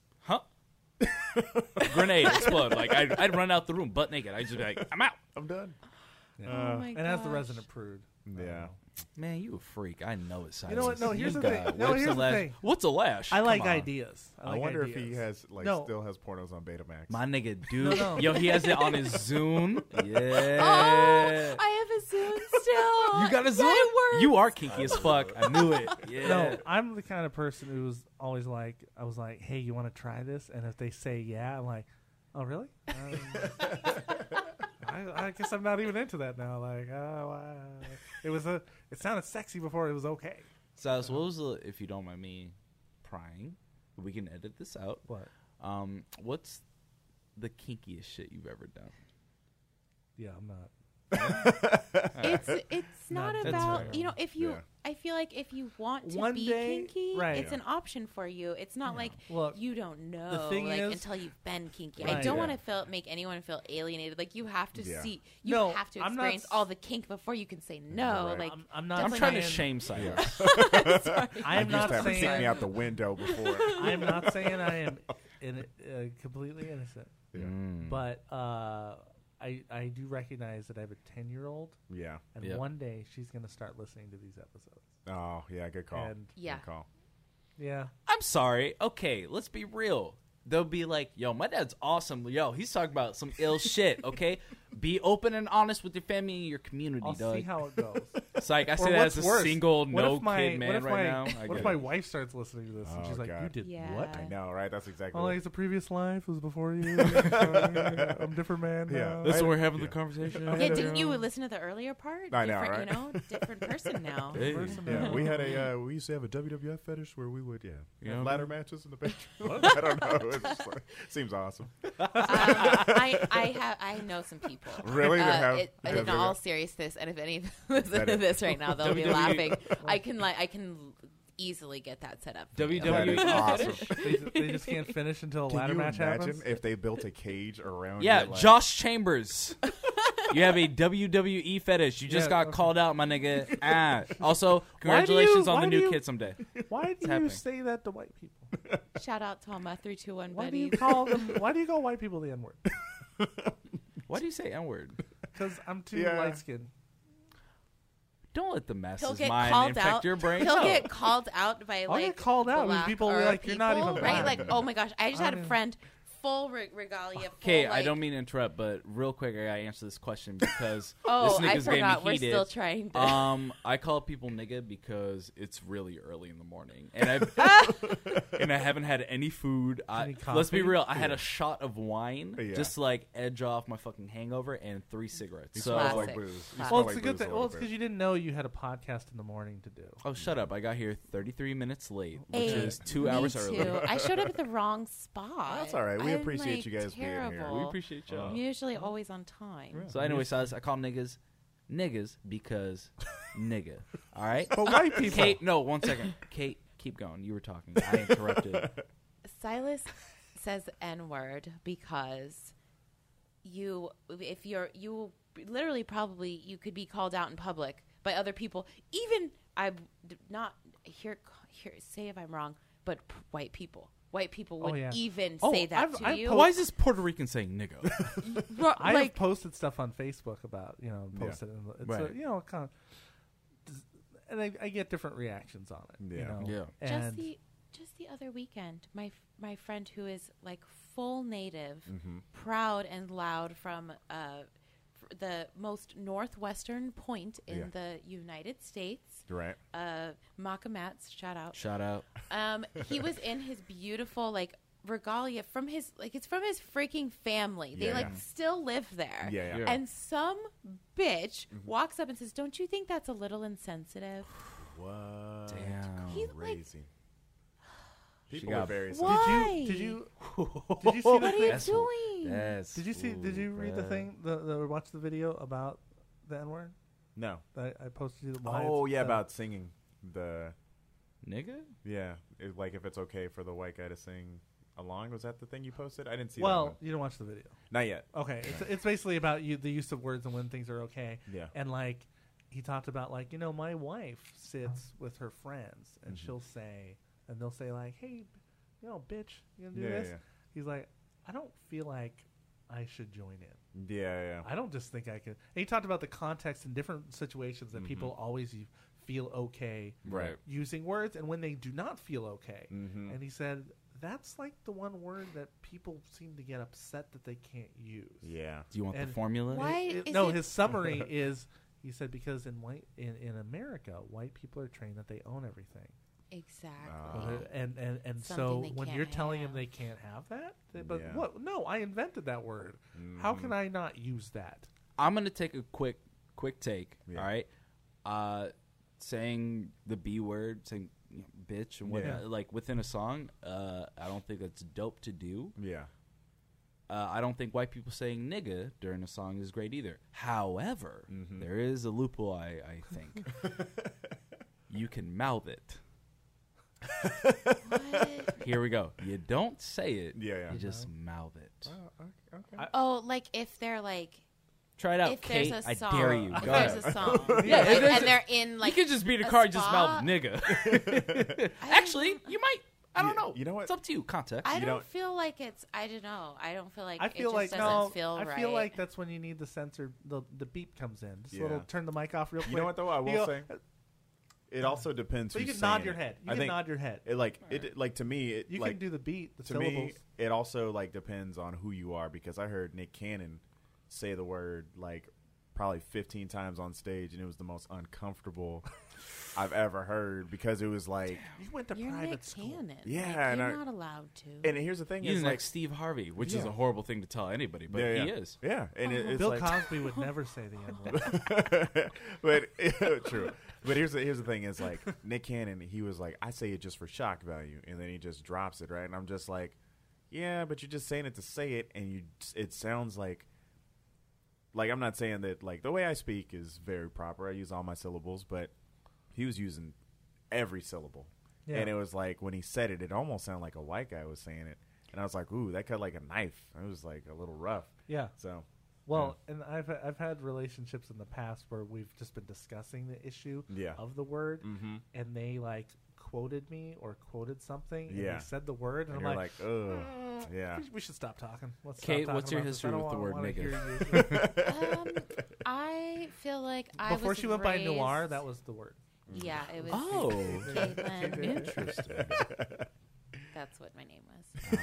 grenade explode? I'd run out the room butt naked. I'd just be like, I'm out. I'm done. Oh my And as the gosh. resident prude. Yeah. Man, you a freak. I know it. You know what? No, here's You the got thing. No, whips here's and the lash. thing. What's a lash? I Come like on. ideas. I wonder if he ideas. has No. still has pornos on Betamax. My nigga, dude. No. Yo, he has it on his Zune. Yeah. Oh, I have a Zune still. You got a Yeah, Zune? it works. You are kinky as fuck. I knew it. Yeah. No, I'm the kind of person who was always I was like, hey, you want to try this? And if they say yeah, I'm like, oh, really? I guess I'm not even into that now. It sounded sexy before it was okay. So what was the, if you don't mind me prying, we can edit this out. What? What's the kinkiest shit you've ever done? Yeah, I'm not. It's not That's about fair. if you Yeah. I feel like if you want to One be day- kinky, right. it's an option for you. It's not like Look, you don't know the thing is- until you've been kinky. Right. I don't Yeah. want to make anyone feel alienated. Like you have to Yeah. see, you No, have to I'm not experience s- all the kink before you can say no. Right. Like I'm not. I'm Definitely trying to saying- shame Silas. I'm used not to have him kick me saying. out the window before. I'm not saying I am completely innocent, Yeah. but I do recognize that I have a 10-year-old, Yeah. and Yeah. one day she's going to start listening to these episodes. Oh, yeah. Good call. And Yeah. Good call. yeah, I'm sorry. Okay, let's be real. They'll be like, yo, my dad's awesome. Yo, he's talking about some ill shit, okay? Be open and honest with your family and your community, I'll dog. see how it goes. It's like, I Or say that what's as a worse, single, what if no-kid man right now. I What get if my it. wife starts listening to this and Oh, she's like, God. "You did Yeah. what?" I know, right? That's exactly. Oh, what- like it's a previous life. It was before you. I'm a different man. Yeah. now. That's I- what we're having yeah. the conversation. yeah, didn't you listen to the earlier part? I know, Different, right? You know, different person now. Hey. Yeah, we had we used to have a WWF fetish where we would, Yeah. have ladder matches in the bedroom. I don't know. It's just like, seems awesome. I know some people. Really? That have in that- all seriousness, and if any of them listen to That- this right now, they'll be WWE. laughing. I can easily get that set up. for you. That is WWE. awesome. They just can't finish until a Can ladder you match imagine happens. if they built a cage around? Yeah, your, like, Josh Chambers. You have a WWE fetish. You just Yeah, got okay. called out, my nigga. Also, congratulations on why the do new you- kid someday. Why do you happening. say that to white people? Shout out to all my 321 Why do you buddies. call them? Why do you call white people the N word? Why do you say N-word? Because I'm too Yeah. light skinned. Don't let the He'll masses get mind called infect out. your brain. He'll No. get called out by I'll like get called out when black people are or like, "You're not people," even right. black. Like, oh my gosh, I just had a mean- friend full regalia. Okay, full, I like, don't mean to interrupt, but real quick, I gotta answer this question because Oh, this I nigga's getting forgot. We're heated. still trying to. I call people nigga because it's really early in the morning, and I haven't had any food. Any Let's be coffee? real. I had a shot of wine Yeah. just to like edge off my fucking hangover and 3 cigarettes. You So, smell Classic. like booze. You Well, smell Well, it's like a good booze thing. Well, it's little because bit. you didn't know you had a podcast in the morning to do. oh, shut up! I got here 33 minutes late, which Hey, is 2 Me hours too. early. I showed up at the wrong spot. That's all right. We I'm, appreciate like, you guys being here. terrible. We appreciate y'all. I'm usually always on time. So anyway, Silas, I call niggas because nigga. All right. But white people. Kate, no, 1 second. Kate, keep going. You were talking. I interrupted. Silas says N word because you literally probably you could be called out in public by other people. Even I'm not here. Say if I'm wrong, but white people would yeah. even Oh, say that to I've you. Why is this Puerto Rican saying nigga? I like have posted stuff on Facebook about posted and it's Right. kind of, and I get different reactions on it. Yeah. You know? Yeah. just And just the other weekend, my friend who is like full native, Mm-hmm. proud and loud from the most northwestern point in Yeah. the United States. Right. Makamatz, shout out. Shout out. He was in his beautiful like regalia from his it's from his freaking family. They Yeah, like yeah. still live there. Yeah, yeah. And some bitch walks up and says, "Don't you think that's a little insensitive?" What? Damn. He, like- Crazy. People got- are very What? sensitive. did you see What the are you thing? That's- doing? That's, Did you read the thing? The watch the video about the N word? No. I posted you. Why Oh it's, yeah, about singing the nigga? like if it's okay for the white guy to sing along. Was that the thing you posted? I didn't see that Well, one. you didn't watch the video. Not yet. Okay, it's basically about the use of words and when things are okay. Yeah. And like he talked about like my wife sits with her friends and Mm-hmm. she'll say and they'll say like, "Hey, bitch, you gonna do Yeah, this?" yeah. He's like, "I don't feel like I should join in. Yeah. I don't just think I could." And he talked about the context in different situations that people always feel okay Right. using words and when they do not feel okay. Mhm. And he said that's like the one word that people seem to get upset that they can't use. Yeah. Do you want And the formula? Why is No, it- his summary is he said because in America, white people are trained that they own everything. Exactly. And so Something they when can't you're telling them have. they can't have that, but Yeah. what? No, I invented that word. How can I not use that? I'm gonna take a quick take. Yeah. All right, saying the B word, saying bitch and whatnot, Yeah. like within a song. I don't think that's dope to do. Yeah. I don't think white people saying nigga during a song is great either. However, there is a loophole. I think. You can mouth it. What? Here we go. You don't say it. Yeah. You just mouth it. Okay. Oh, like if they're like, Try it out, if Kate. there's a I song, dare you. if Go there's ahead. a song, Yeah, like, if there's and they're in like, you could just be the a car and just spot. mouth nigga. Actually, you might. I don't know. You know what? It's up to you. Context. I You don't don't- feel like it's. I don't know. I don't feel like I feel it like just doesn't no. feel I right. feel like that's when you need the sensor. The beep comes in. Just a Yeah. little. Turn the mic off real quick. You know what though? I You will go- say it also depends. But you who's can nod saying your it. head. You I can think nod your head. It like to me. It You like can do the beat, the to syllables. me. It also like depends on who you are because I heard Nick Cannon say the word like probably 15 times on stage, and it was the most uncomfortable I've ever heard because it was like. You went to You're private Nick school. Cannon. Yeah, Like, and you're I- not allowed to. And here's the thing: He's is like like Steve Harvey, which is Yeah. a horrible thing to tell anybody, but yeah, he yeah. is. Yeah, and it's Bill like, Cosby would never say the N-word. but true. But here's the thing: is like Nick Cannon. He was like, I say it just for shock value, and then he just drops it, right? And I'm just like, yeah, but you're just saying it to say it, and it sounds like I'm not saying that like the way I speak is very proper. I use all my syllables, but he was using every syllable, Yeah. and it was like when he said it, it almost sounded like a white guy was saying it, and I was like, ooh, that cut like a knife. It was like a little rough. Yeah. So. Well, and I've had relationships in the past where we've just been discussing the issue Yeah. of the word, Mm-hmm. and they like quoted me or quoted something, and Yeah. they said the word, and, And I'm you're like, ugh, yeah. we should stop talking. Let's Kate, stop talking what's your about this. history I don't with the wanna word hear you. I feel like I Before was she went by raised- Noir, that was the word. Yeah, it was. Oh, Caitlin. interesting. That's what my name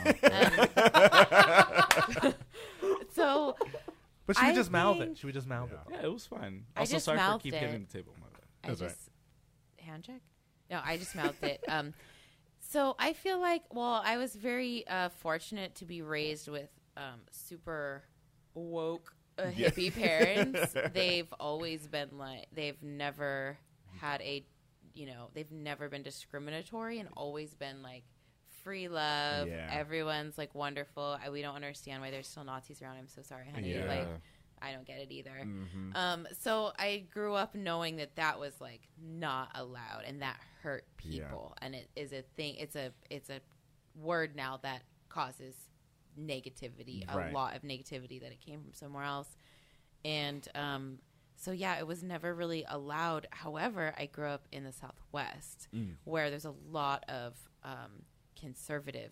Oh, was. So But she would I just mouth think- it. She would just mouth it. Yeah, it was fun. I Also, just sorry for mouthed keep it. hitting the table. My bad. I That's right. just hand check. No, I just mouthed it. So I feel like, well, I was very fortunate to be raised with super woke hippie parents. They've always been like, they've never had they've never been discriminatory and always been like free love. Yeah. Everyone's like wonderful. We don't understand why there's still Nazis around. I'm so sorry, honey. Yeah. Like, I don't get it either. Mm-hmm. So I grew up knowing that was like not allowed, and that hurt people. And it is a thing. It's a word now that causes negativity, Right. a lot of negativity that it came from somewhere else. And so yeah, it was never really allowed. However, I grew up in the Southwest, where there's a lot of conservative.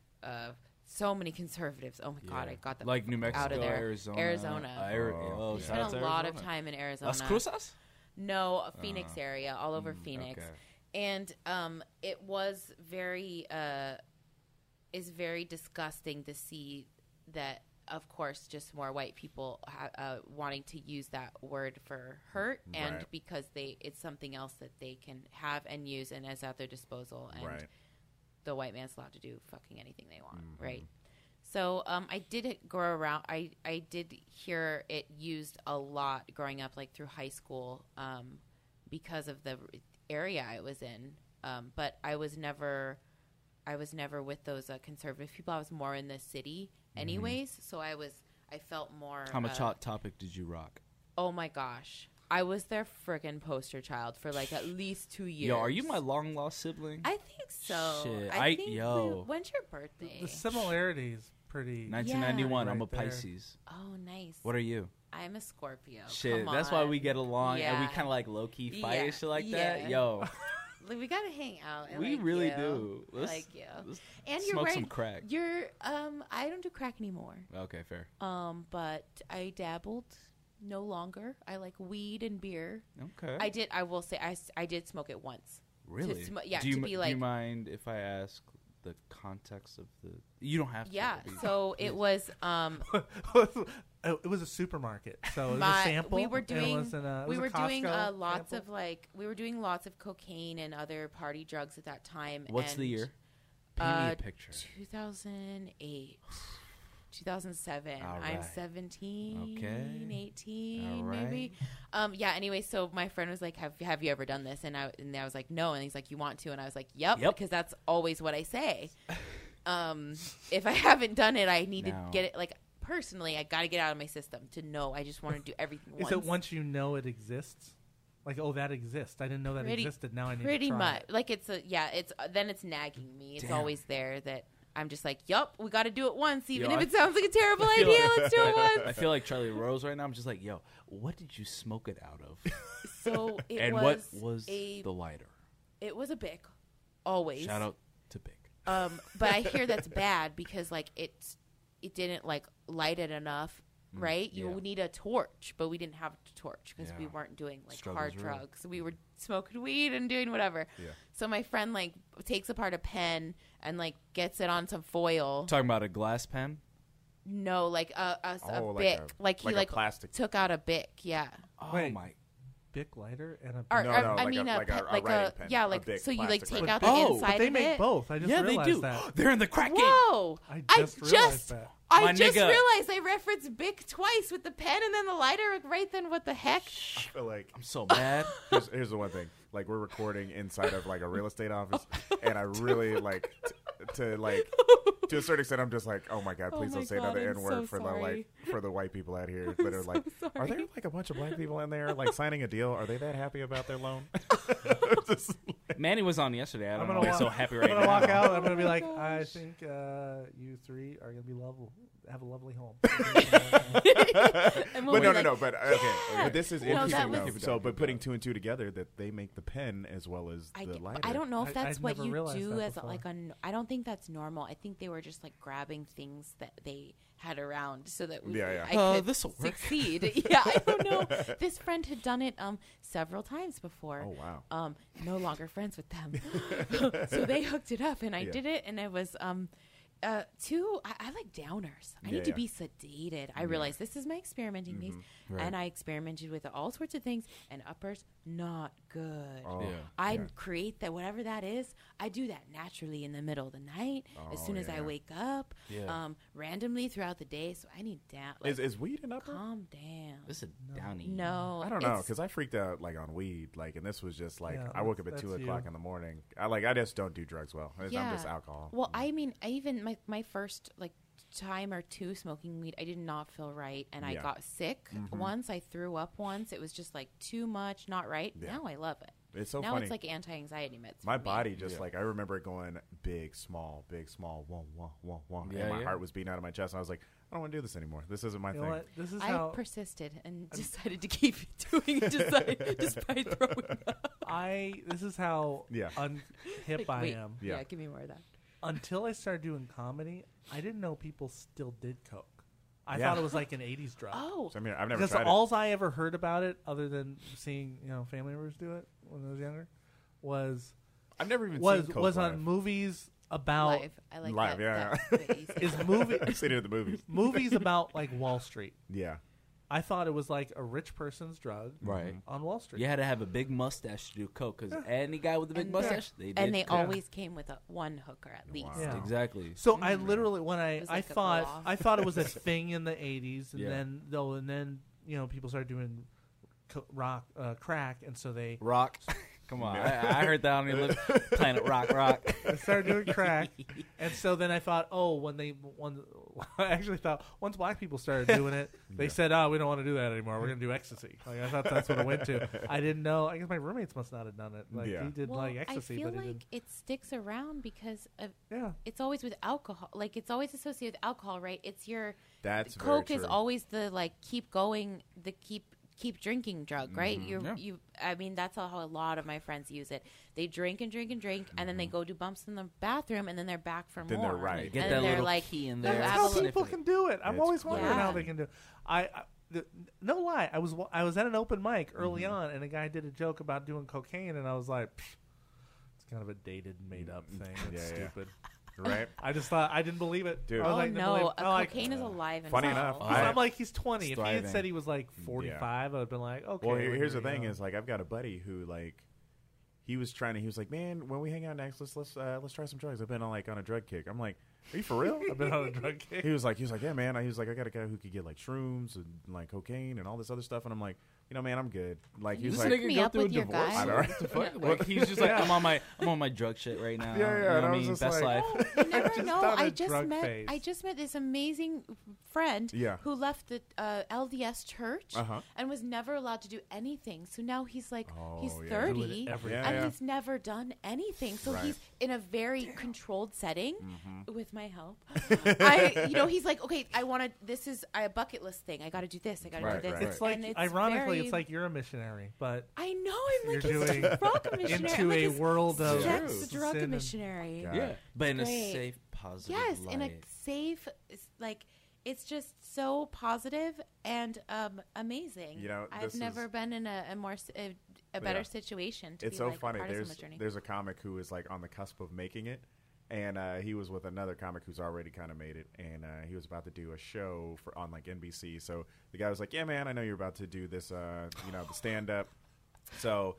So many conservatives. Oh my God, I got them Like New Mexico, out of there. Arizona. Arizona. Oh, We yeah. spent shout out a to lot of Arizona. time in Arizona. Las Cruces? No, Phoenix area, all over Phoenix. okay. And it was very is very disgusting to see that, of course, just more white people wanting to use that word for hurt, and Right. because it's something else that they can have and use and is at their disposal, and Right. the white man's allowed to do fucking anything they want, right? So I did grow around. I did hear it used a lot growing up, like through high school, because of the area I was in. But I was never with those conservative people. I was more in the city, anyways. So I felt more. How much Hot Topic did you rock? Oh my gosh, I was their friggin' poster child for like at least 2 years. Yo, are you my long lost sibling? I think so. Shit, I think yo. when's your birthday? The similarities pretty. 1991. I'm a Right there. Pisces. Oh, nice. What are you? I'm a Scorpio. Shit, Come that's why we on. get along and we Yeah. kind of like low key fight Yeah, and shit like yeah. that. Yo, Like, we gotta hang out. I we like really you. do. I Let's, like you. let's And you're smoke right. some crack. You're I don't do crack anymore. Okay, fair. But I dabbled. No longer. I like weed and beer. Okay. I did. I will say I did smoke it once. Really? yeah, Do you, to be do like- you mind if I ask the context of the? You don't have to. Yeah. but So it was It was a supermarket, so it was my a sample. we were and it doing was in a- it we was were a doing Costco lots sample. of we were doing lots of cocaine and other party drugs at that time. What's the and, year? Paint me a picture. 2008. 2007. All I'm right. 17, Okay. 18, All maybe. Yeah. Anyway, so my friend was like, "Have you ever done this?" And I was like, "No." And he's like, "You want to?" And I was like, "Yep," Yep. because that's always what I say. If I haven't done it, I need Now- to get it. Like personally, I got to get out of my system to know. I just want to do everything. Is it once you know it exists? Like, oh, that exists. I didn't know that existed. Now I need Pretty to try much. it. Like then it's nagging me. It's Damn. always there that I'm just like, yup, we got to do it once, even Yo, if it sounds like a terrible I feel idea. like- Let's do it once. I feel like Charlie Rose right now. I'm just like, yo, what did you smoke it out of? So it And was what was a the lighter? it was a Bic, always. Shout out to Bic. But I hear that's bad because like it didn't like light it enough, right? You yeah. need a torch, but we didn't have a torch because we Yeah. weren't doing like Struggle's hard real. drugs. We were smoking weed and doing whatever. Yeah. So my friend like takes apart a pen and like gets it on some foil. Talking about a glass pen. No, like a Oh, like Bic. a- Like he like a like plastic- took out a Bic. Yeah. Oh Wait. my! Bic lighter and a. Or, No, or, no, I like mean a- a like a- pen- a like writing a pen, yeah, a like big so you like plastic take writing out the pen. Oh, inside but they of make it. both. I just Yeah, they realized do. that. They're in the crack game. Whoa! I I just just realized that. I My just nigga. realized I referenced Bic twice with the pen and then the lighter. Right then, what the heck? I feel like I'm so mad. here's the one thing. Like we're recording inside of like a real estate office, and I really like to like to a certain extent. I'm just like, oh my god, Oh please my don't say God, another I'm N word so for the sorry. like for the white people out here that are like, so are there sorry. like a bunch of black people in there like signing a deal? Are they that happy about their loan? Just like- Manny was on yesterday. I don't know. gonna He's so walk- happy I'm right gonna now. walk out. I'm gonna be Oh like, my I gosh. think you three are gonna be lovely. Have a lovely home. And we'll But be no, like, but okay. yeah. But this is No, interesting that though. was- So, but putting two and two together, that they make the pen as well as the lighter. I don't know if I- that's I'd what never you realized do that as before. like a. I don't think that's normal. I think they were just like grabbing things that they had around so that we, Yeah, yeah. I could this'll work. succeed. Yeah, I don't know. This friend had done it several times before. Oh wow. No longer friends with them. So they hooked it up and I Yeah. did it and it was I like downers. I Yeah, need to yeah. be sedated. I realized this is my experimenting phase. Right. And I experimented with all sorts of things and uppers, not good. Oh, Yeah. I yeah. create that whatever that is, I do that naturally in the middle of the night, as Oh, soon as yeah, I yeah. wake up, Yeah. randomly throughout the day. So I need down. Like, Is weed an upper? calm down. This is downy. No, I don't know it's- because I freaked out like on weed, like, and this was just like Yeah, I woke up at that's 2 o'clock you. in the morning. I just don't do drugs well. I'm just alcohol. Well, I mean, I even my first like time or two smoking weed, I did not feel right, and I Yeah. got sick once. I threw up once. It was just like too much, not right. Yeah. Now I love it. It's so now funny. it's like anti-anxiety meds. My for me. body just Yeah. like I remember it going big, small, whoa, Yeah, and my yeah. heart was beating out of my chest. And I was like, I don't want to do this anymore. This isn't my You know thing. what? This is I how persisted and decided to keep doing it despite throwing up. This is how Yeah. unhip Like, I wait, am. Yeah. give me more of that. Until I started doing comedy, I didn't know people still did coke. I Yeah. thought it was like an '80s drug. Oh, So, I mean, I've never Because tried all I ever heard about it, other than seeing family members do it when I was younger, was it. I've never even was seen Coke was live. on movies about live. I like Live, that. yeah, that- that you said is that. movie I've seen it at the movies. movies about like Wall Street. Yeah. I thought it was like a rich person's drug Right. on Wall Street. You had to have a big mustache to do coke because any guy with a big And- mustache, they did And they coke. always came with one hooker at least. Yeah. Exactly. So I literally when It was I like a thought blow-off. I thought it was a thing in the '80s, and Yeah. then people started doing crack, and so they Rock. Come on. I heard that on your lip. Planet Rock. They started doing crack, and so then I thought, I actually thought once black people started doing it, they said, "Oh, we don't want to do that anymore. We're going to do ecstasy." Like I thought that's what it went to. I didn't know. I guess my roommates must not have done it. Like Yeah. he did Well, like ecstasy, I feel but he like didn't. it sticks around because of Yeah, it's always with alcohol. Like it's always associated with alcohol, right? It's your That's very Coke is true. always the like keep going, the keep drinking drug, right? Mm-hmm. You I mean that's how a lot of my friends use it. They drink and drink and drink, and then they go do bumps in the bathroom, and then they're back for Then more. they're right. Get and that they're little like, key in you there. that's have how a li- people can do it. I'm It's always wondering how Yeah. they can do. No lie. I was at an open mic early on, and a guy did a joke about doing cocaine, and I was like, "Pfft, it's kind of a dated, made up thing. It's Yeah, yeah. stupid. Right? I just thought I didn't believe it. Dude. I was Oh like, no, believe- I cocaine is alive and Funny well. enough, I'm like, he's 20. If he had Thriving. said he was like 45, I'd have been like, okay. Well, when here's the you're thing: young. is like I've got a buddy who like he was like, man, when we hang out next, let's try some drugs. I've been on a drug kick. I'm like, are you for real? I've been on a drug kick. He was like, yeah, man. He was like, I got a guy who could get like shrooms and like cocaine and all this other stuff, and I'm like, man, I'm good. Like he was This like, nigga me go up through a with your divorce. guy. I know. What the fuck? Like he's just like, I'm on my drug shit right now. Yeah, yeah, You know and what I I was mean? just Best like- life. You never just know. done a I drug phase. just met this amazing friend Yeah. who left the LDS church Uh-huh. and was never allowed to do anything. So now he's like, he's Oh, yeah. 30 Doing everything. and Yeah. he's never done anything. So Right. he's in a very controlled setting Mm-hmm. with my help. He's like, okay, I want to, this is a bucket list thing. I got to do this. I got to Right, do this. right. It's like, And it's ironically, very- it's like you're a missionary, but I know. I'm like, You're he's doing a drug missionary. into I'm like, a he's world of sex drug sin and- missionary. God. Yeah, but in a great. safe, positive Yes, light. in a safe, like, it's just so positive and amazing. You know, I've this never is- been in a more a better Yeah. situation to It's be so like funny. a part of someone's journey. There's a comic who is like on the cusp of making it, and he was with another comic who's already kind of made it, and he was about to do a show on like NBC. So the guy was like, "Yeah, man, I know you're about to do this, the stand up. So,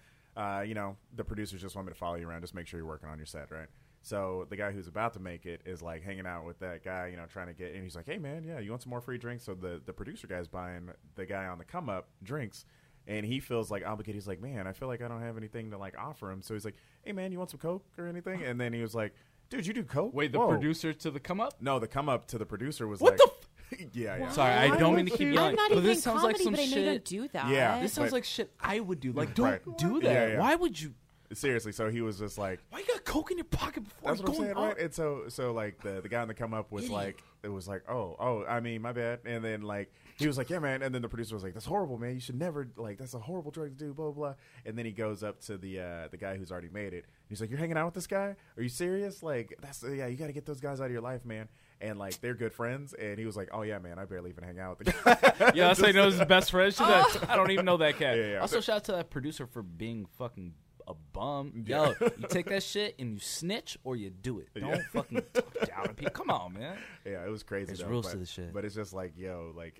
the producers just want me to follow you around, just make sure you're working on your set, right?" So the guy who's about to make it is like hanging out with that guy, trying to get, and he's like, "Hey, man, yeah, you want some more free drinks?" So the producer guy's buying the guy on the come up drinks. And he feels like obligated. He's like, "Man, I feel like I don't have anything to like offer him." So he's like, "Hey, man, you want some Coke or anything?" And then he was like, "Dude, you do Coke?" Wait, the Whoa. producer to the come up? No, the come up to the producer was What like, the yeah. Sorry, I Why don't would mean to keep you- yelling. I'm not but even this in sounds comedy, like some but I know you don't shit. do that. Yeah. This sounds But- like shit I would do. Like, don't Right. do that. Yeah, yeah. Why would you? Seriously. So he was just like, Why you got coke in your pocket before "That's what I'm going saying, right?" And so like the guy on the come up was like, it was like, oh, I mean, my bad. And then like he was like, "Yeah, man." And then the producer was like, "That's horrible, man. You should never like. That's a horrible drug to do." Blah blah. Blah. And then he goes up to the guy who's already made it. He's like, "You're hanging out with this guy? Are you serious? Like, you got to get those guys out of your life, man." And like they're good friends. And he was like, "Oh yeah, man. I barely even hang out with the guy." Yeah, that's how he knows his best friend. She's like, I don't even know that cat. Yeah, yeah. Also, shout out to that producer for being fucking a bum. Yo, you take that shit and you snitch or you do it. Don't fucking talk down to people. Come on, man. Yeah, it was crazy. There's though, rules but, to the shit. But it's just like, yo, like,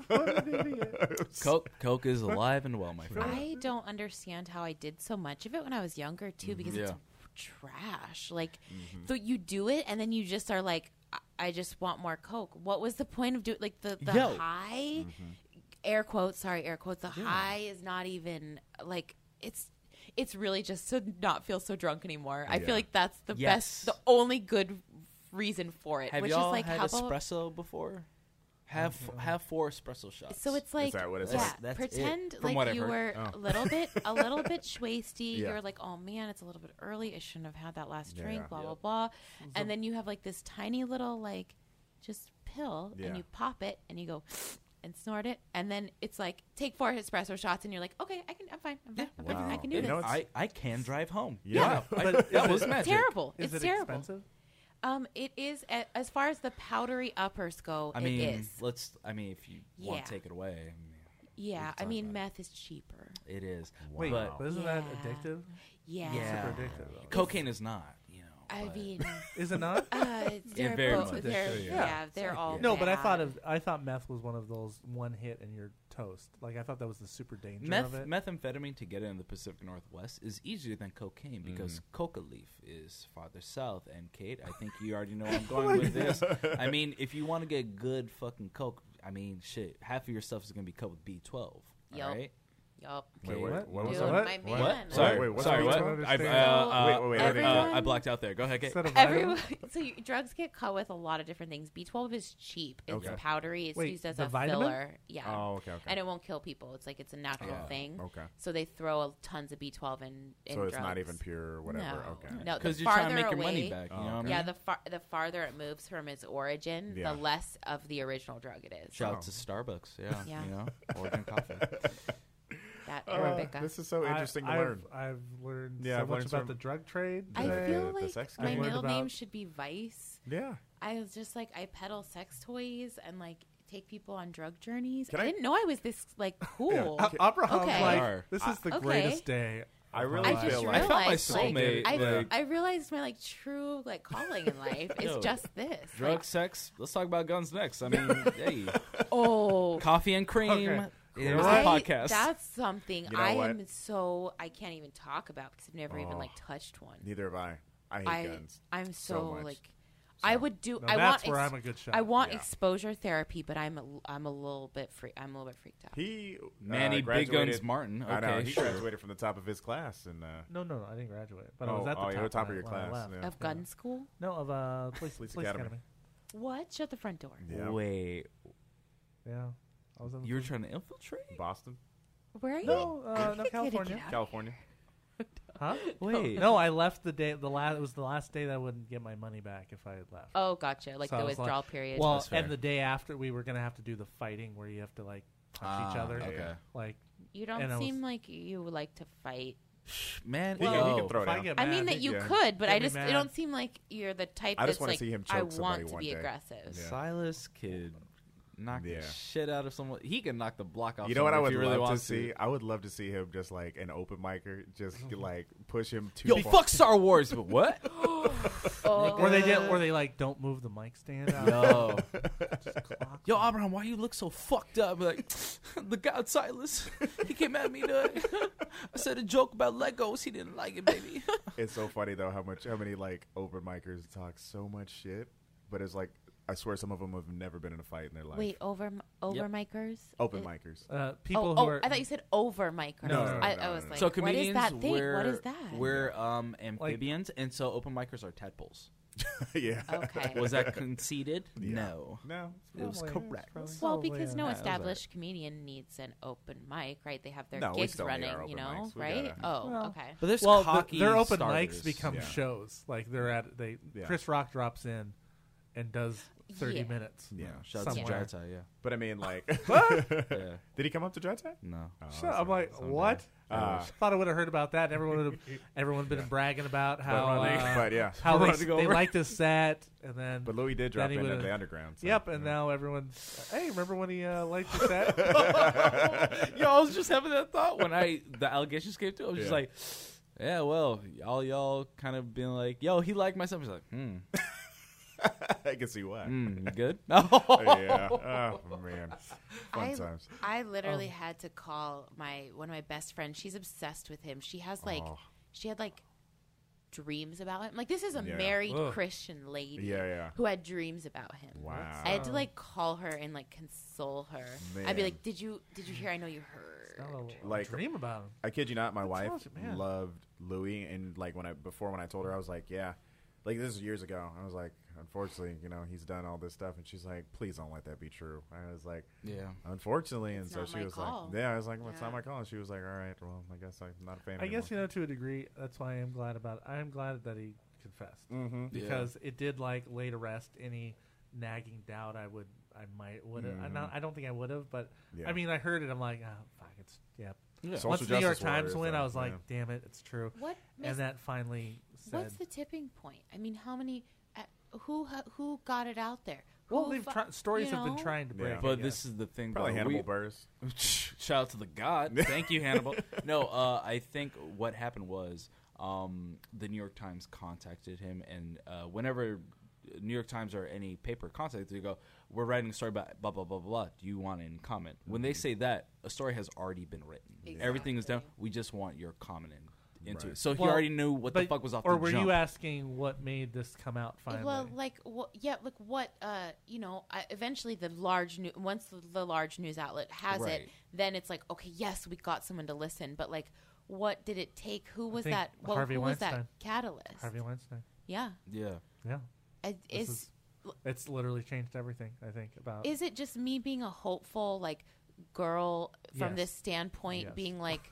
Coke is alive and well, my friend. I don't understand how I did so much of it when I was younger too, because it's trash. Like, so you do it and then you just are like, I just want more Coke. What was the point of doing like the Yo. high? Air quotes, sorry, air quotes. The high is not even like it's really just to not feel so drunk anymore. I Yeah. feel like that's the Yes. best, the only good reason for it. Have which y'all is like had how about, espresso before? Have 4 espresso shots. so it's like that what it's yeah, like? That's pretend it, from like what I've you heard. were a little bit schwasty. Yeah. You're like, oh man, it's a little bit early. I shouldn't have had that last drink. Yeah. Blah blah blah. And then you have like this tiny little like just pill, Yeah. and you pop it and you go and snort it, and then it's like take 4 espresso shots, and you're like, okay, I'm fine. Wow. I can do You this. know, it's- I can drive home. Yeah. But that was magic. Terrible. is it's it terrible. expensive? It is as far as the powdery uppers go. I it mean, is. if you want Yeah. to take it away, Yeah, talk I mean, about it. meth is cheaper. it is. Wait, But but isn't that Yeah. addictive? Yeah. Yeah. Super addictive. Though. cocaine is not. I but- mean, Is it not? they're very both, much. they're, Yeah. yeah, they're all No, but I bad. thought meth was one of those one hit and you're toast. Like I thought that was the super danger of it. methamphetamine to get it in the Pacific Northwest is easier than cocaine because coca leaf is farther south. And Kate, I think you already know where I'm going with this. I mean, if you want to get good fucking coke, I mean, shit, half of your stuff is gonna be cut with B12. Yup. All right. Yup. Wait, What? what was Dude, that? What? my What? man. Sorry, wait, what's sorry, the what? B12? I've, Wait, everyone- I blacked out there. Go ahead, Kate. Instead of Everyone, vitamin? so drugs get cut with a lot of different things. B12 is cheap. It's Okay. powdery. It's Wait, used as the a vitamin? filler. Yeah. Oh, okay. And it won't kill people. It's like it's a natural Yeah. thing. Okay. So they throw tons of B12 in So it's not drugs. even pure or whatever. No. Okay. No, the Because you're trying to farther make your away, money back. You know what I mean? Yeah, the farther it moves from its origin, Yeah. the less of the original drug it is. Shout Oh. out to Starbucks. Yeah. Yeah. You know, Oregon coffee. That Arabica. This is so interesting to learn. I've learned Yeah, so I've much learned about some- the drug trade. I the- feel the like sex my game. middle Learned name about- should be Vice. Yeah. I was just like, I peddle sex toys and like take people on drug journeys. Can I I- didn't know I was this like cool. Abraham's Okay. like, this is the Okay. greatest day. I of my really I life. just feel I like found my realized, like, soulmate. I, like, I realized my like true like calling in life is Yo, just this. drug, Like, sex. Let's talk about guns next. I mean, hey, oh, coffee and cream. Okay. Here's the I- podcast. That's something You know I what? am so I can't even talk about because I've never even like touched one. Neither have I. I hate guns. I'm so so, much. like I would do. Now I that's want. where I'm a good shot. I want Yeah. exposure therapy, but I'm a little bit I'm a little bit freaked out. He Manny Big graduated- Guns Martin. I know. Okay, He sure. graduated from the top of his class, and No, I didn't graduate, but I was Oh, at the oh, top, you were top of when your I- when I class, left. yeah. Of gun school? No, of police Police academy. Academy. What? Shut the front door. yeah. Wait, Yeah, I was in. You were trying to infiltrate? Boston, Where are you? no, no, Get California. out. California. Huh? Wait. No, I left the day. It was the last day that I wouldn't get my money back if I had left. Oh, gotcha. Like So I the was withdrawal period. Well, That's fair. and the day after, we were gonna have to do the fighting where you have to like punch each other. Okay. Like, you and I don't was- seem like you like to fight. Man, He can- he can throw if it I down. get I mad, mean that you Yeah. could, but Get I me just mad. it don't seem like you're the type I just that's wanna like see him I choke somebody want to one be day. aggressive. Yeah. Silas could knock Yeah. the shit out of someone. He can knock the block off. You know what I someone would if he really love to wants see? I would love to see him just like an open micer, just like push him too Yo, far. fuck Star Wars, but what? Oh. where they like don't move the mic stand out. Yo, Just clock yo, them. Abraham, why you look so fucked up? Like, the god Silas, he came at me. I said a joke about Legos. He didn't like it, baby. It's so funny though how many like open micers talk so much shit, but it's like I swear some of them have never been in a fight in their life. Wait, over micers? Open micers. People oh, who are. I thought you said over micers. No, no, no, I no, was no. like, So what is comedians, that thing? we're What is that? we're amphibians, and so open micers are tadpoles. Yeah. Okay. Was that conceded? Yeah. No. No. It was Probably- correct. probably- Well, probably, because no Yeah, it was established comedian needs an open mic, right? They have their No, we gigs still need running, our you open know, mics. We right? gotta- Oh, Well, okay. But there's Well, cocky their open starters. mics become Yeah. shows. Like they're at they. Yeah. Chris Rock drops in and does 30 Yeah. minutes. Yeah. Shout out to Somewhere. Jata, yeah. But I mean, like, Yeah. did he come up to Dread Time? No. So I'm like, what? Thought I would have heard about that. Everyone been bragging about how but yeah. how Running they over. liked his set, and then But Louis did drop Then he in at would've- the underground. So, yep, and yeah. now everyone's hey, remember when he liked the set? Yo, I was just having that thought when the allegations came through. I was just Yeah. like, yeah, well, y'all kind of been like, yo, he liked my stuff. He's like, I can see why. you good? Yeah. Oh man. Fun times. I literally had to call one of my best friends. She's obsessed with him. She has like Oh. she had like dreams about him. Like this is a Yeah. married Ugh. Christian lady Yeah, yeah. who had dreams about him. Wow. I had to like call her and like console her. I'd be Man. like, "Did you hear? I know you heard." Like- dream about him. I kid you not, my wife tells you, man. loved Louis, and like when I told her, I was like, yeah, like this is years ago. I was like, unfortunately, he's done all this stuff, and she's like, please don't let that be true. I was like, Yeah. unfortunately, and It's so not she my was call. like, yeah, I was like, well, it's not Yeah. my call. And she was like, all right, well, I guess I'm not a fan. I guess anymore. to a degree, that's why I am glad about it. I am glad that he confessed Mm-hmm. because it did like lay to rest any nagging doubt I might have. I don't think I would have, but Yeah. I mean, I heard it. I'm like, oh, fuck, it's yeah. Social Once the New York justice Times warriors, went, though, I was like, yeah. damn it, it's true. What? And that finally said, What's the tipping point? I mean, how many? Who got it out there? well, Who they've fu- stories you have been know? trying to break. Yeah. I But guess. this is the thing, Probably though. Hannibal Buress. Shout out to the God. Thank you, Hannibal. No, I think what happened was the New York Times contacted him, and whenever New York Times or any paper contacts, they go, we're writing a story about blah, blah, blah, blah. Do you want any comment? When they say that, a story has already been written. Everything is done. Exactly. We just want your comment into Right. it. So he Well, already knew what the fuck was off or the were jump. you asking what made this come out finally? Well, like, what? Eventually, once the large news outlet has Right. it, then it's like, okay, yes, we got someone to listen. But like, what did it take? Who was think that? Harvey who was that Weinstein. catalyst? Harvey Weinstein. Yeah, Yeah. Yeah, is it's literally changed everything. I think about. is it just me being a hopeful like girl from Yes. this standpoint, Yes. being like,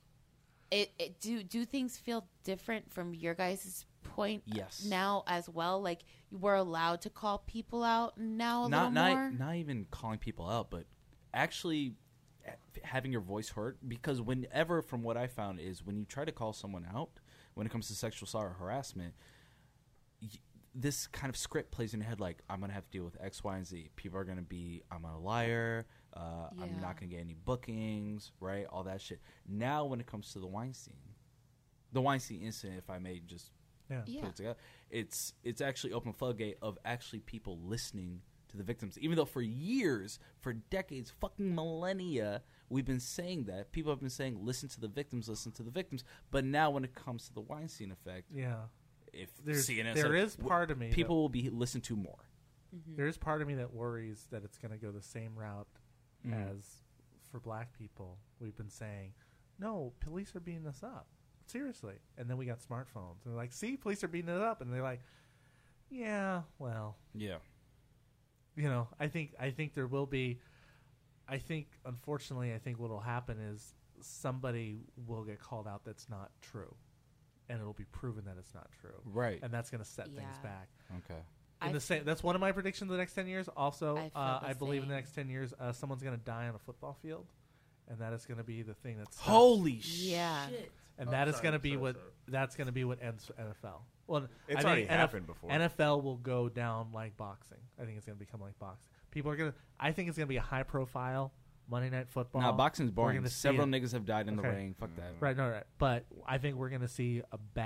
do things feel different from your guys' point Yes. now as well? Like, we're allowed to call people out now a little more. Not even calling people out, but actually having your voice heard. Because whenever, from what I found, is when you try to call someone out when it comes to sexual assault or harassment, this kind of script plays in your head like, I'm going to have to deal with X, Y, and Z. People are going to be, I'm a liar, I'm Yeah. not going to get any bookings, right? All that shit. Now when it comes to the Weinstein incident, if I may just yeah. Yeah. put it together, it's actually open floodgate of actually people listening to the victims. Even though for years, for decades, fucking millennia, we've been saying that. People have been saying, listen to the victims, listen to the victims. But now when it comes to the Weinstein effect, Yeah. if There's- CNN there said, is part of me people will be listened to more. There is part of me that worries that it's going to go the same route Mhm. as for black people. We've been saying, no, police are beating us up. Seriously. And then we got smartphones. And they're like, see, police are beating us up. And they're like, yeah, well, Yeah. I think there will be I think, unfortunately, what will happen is somebody will get called out that's not true, and it'll be proven that it's not true. Right. And that's going to set things back. Okay. That's one of my predictions the next 10 years. Also, I believe in the same. next 10 years, someone's going to die on a football field, and that is going to be the thing that's Holy Yeah. shit. and that is going to be what ends NFL. Well, It's I think already happened before. NFL will go down like boxing. I think it's going to become like boxing. People are going to. I think it's going to be a high profile Monday Night Football. Nah, boxing's We're boring. gonna see Several it. niggas have died in the Okay. ring. Fuck that. Right, no, right. But I think we're going to see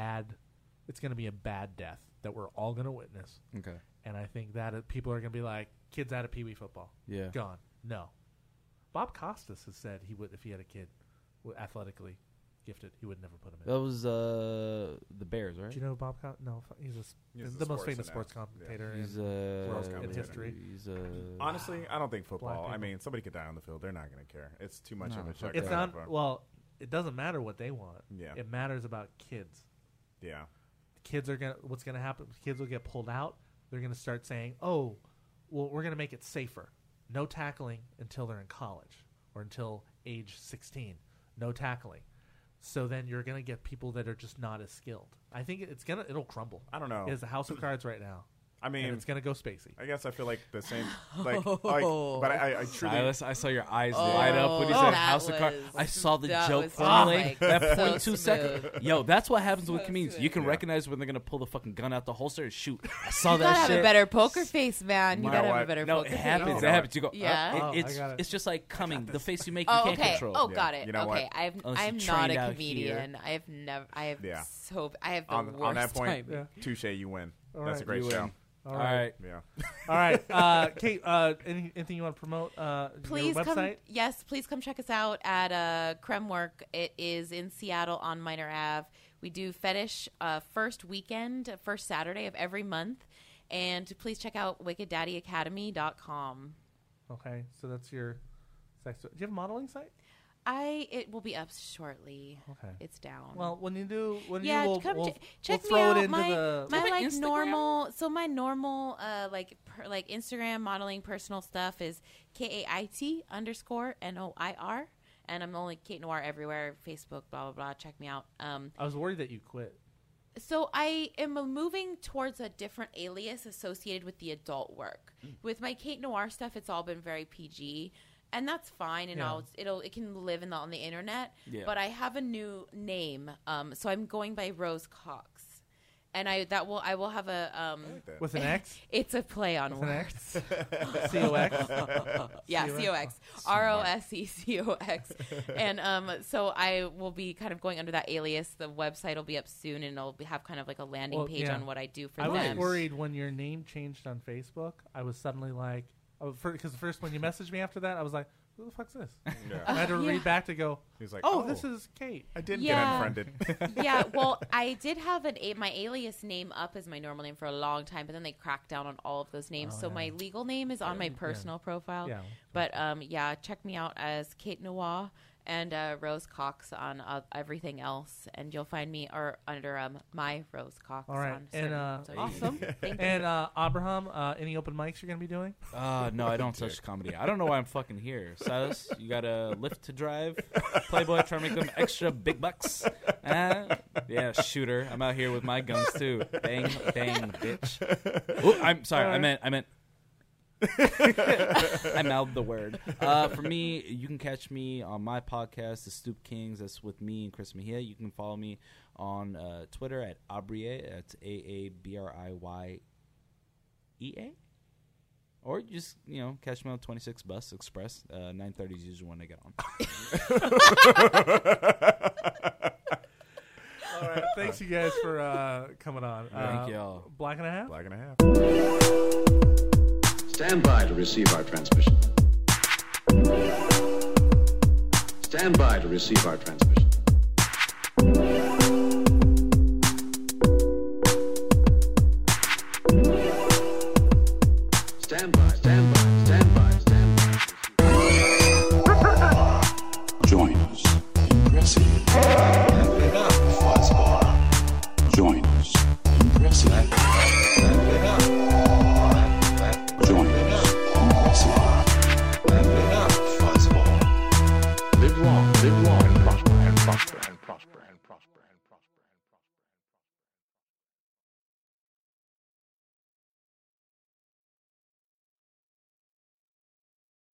it's going to be a bad death that we're all going to witness. Okay. And I think that people are going to be like, kids out of Pee Wee football. Yeah. Gone. No. Bob Costas has said he would, if he had a kid athletically gifted, he would never put him in. That was the Bears, right? Do you know Bob Costas? No, he's He's the most sports famous announcer. sports commentator He's in history. He's Honestly, I don't think football. Black I people. mean, somebody could die on the field. They're not going to care. It's too much No, of a check. It's to not, have for. well, it doesn't matter what they want. Yeah. It matters about kids. Yeah. Kids are what's going to happen, kids will get pulled out. They're going to start saying, oh, well, we're going to make it safer. No tackling until they're in college or until age 16. No tackling. So then you're going to get people that are just not as skilled. I think it'll crumble. I don't know. It's a house of cards right now. I mean, and it's going to go spacey. I guess I feel like the same. But I truly. Silas, I saw your eyes light up when you said that House of Cards. was- I saw the that joke was formulate. like That so 0.2 smooth. second. Yo, that's what happens with So comedians. You smooth. can Yeah. recognize when they're gonna pull the fucking gun out the holster and shoot. I saw You that gotta have shit. a better poker face, man. You My gotta have a wife- better No, poker it happens. face. It happens. You go. Yeah. Oh, I it's got it. it's just like coming. The face you make, you Oh, can't okay. control. Oh, Yeah. got it. You know okay, what? I'm Unless I'm you're not trained a out comedian. here. I have never. I have Yeah. I have the worst on that point, time. touche, you win. All That's a right. great You show. win. All All right. right. Yeah. All right. Kate, anything you want to promote? Please your come. website? Yes, please come check us out at Creme Work. It is in Seattle on Minor Ave. We do fetish first Saturday of every month, and please check out WickedDaddyAcademy.com. Okay, so that's your sex. Do you have a modeling site? It will be up shortly. Okay. It's down. Well, when you do, yeah, we'll check throw me it out. into My the. my Do you have like an Instagram? normal. So my normal like Instagram modeling personal stuff is KAIT_NOIR, and I'm only Kate Noir everywhere. Facebook, blah blah blah. Check me out. I was worried that you quit. So I am moving towards a different alias associated with the adult work. With my Kate Noir stuff, it's all been very PG, and that's fine. And Yeah. it can live on the internet. Yeah. But I have a new name, so I'm going by Rose Cox, and I will have a I like that. With an X? It's a play on With an words. X? COX? Yeah, COX. ROSECOX. And so I will be kind of going under that alias. The website will be up soon, and it'll have kind of like a landing Well, page yeah. on what I do for I was them. worried when your name changed on Facebook. I was suddenly like, because first when you messaged me after that, I was like, who the fuck's this? Yeah. I had to Yeah. read back to go, He's like, oh, this is Kate. I didn't Yeah. get unfriended. Yeah, well, I did have my alias name up as my normal name for a long time, but then they cracked down on all of those names. Oh, so yeah. my legal name is on my personal profile. Yeah. But yeah, check me out as Kate Noir and Rose Cox on everything else, and you'll find me under my Rose Cox. All right. On And certain- so awesome. Thank you. And Abraham, any open mics you're going to be doing? No, I don't touch comedy. I don't know why I'm fucking here. Silas, you got a lift to drive? Playboy trying to make them extra big bucks? Yeah, shooter. I'm out here with my guns too. Bang, bang, bitch. Ooh, I'm sorry. I meant. I mouthed the word. For me, you can catch me on my podcast, The Stoop Kings. That's with me and Chris Mejia. You can follow me on Twitter at Abriye. That's AABRIYEA. Or you just, catch me on 26 Bus Express. 9:30 is usually when I get on. All right. Thanks, you guys, for coming on. Thank y'all. Black and a half? Black and a half. Stand by to receive our transmission. Stand by to receive our transmission. Stand by, stand by, stand by, stand by. Join us in Impressive. Join us in Impressive. Join us in Impressive. prosper and prosper.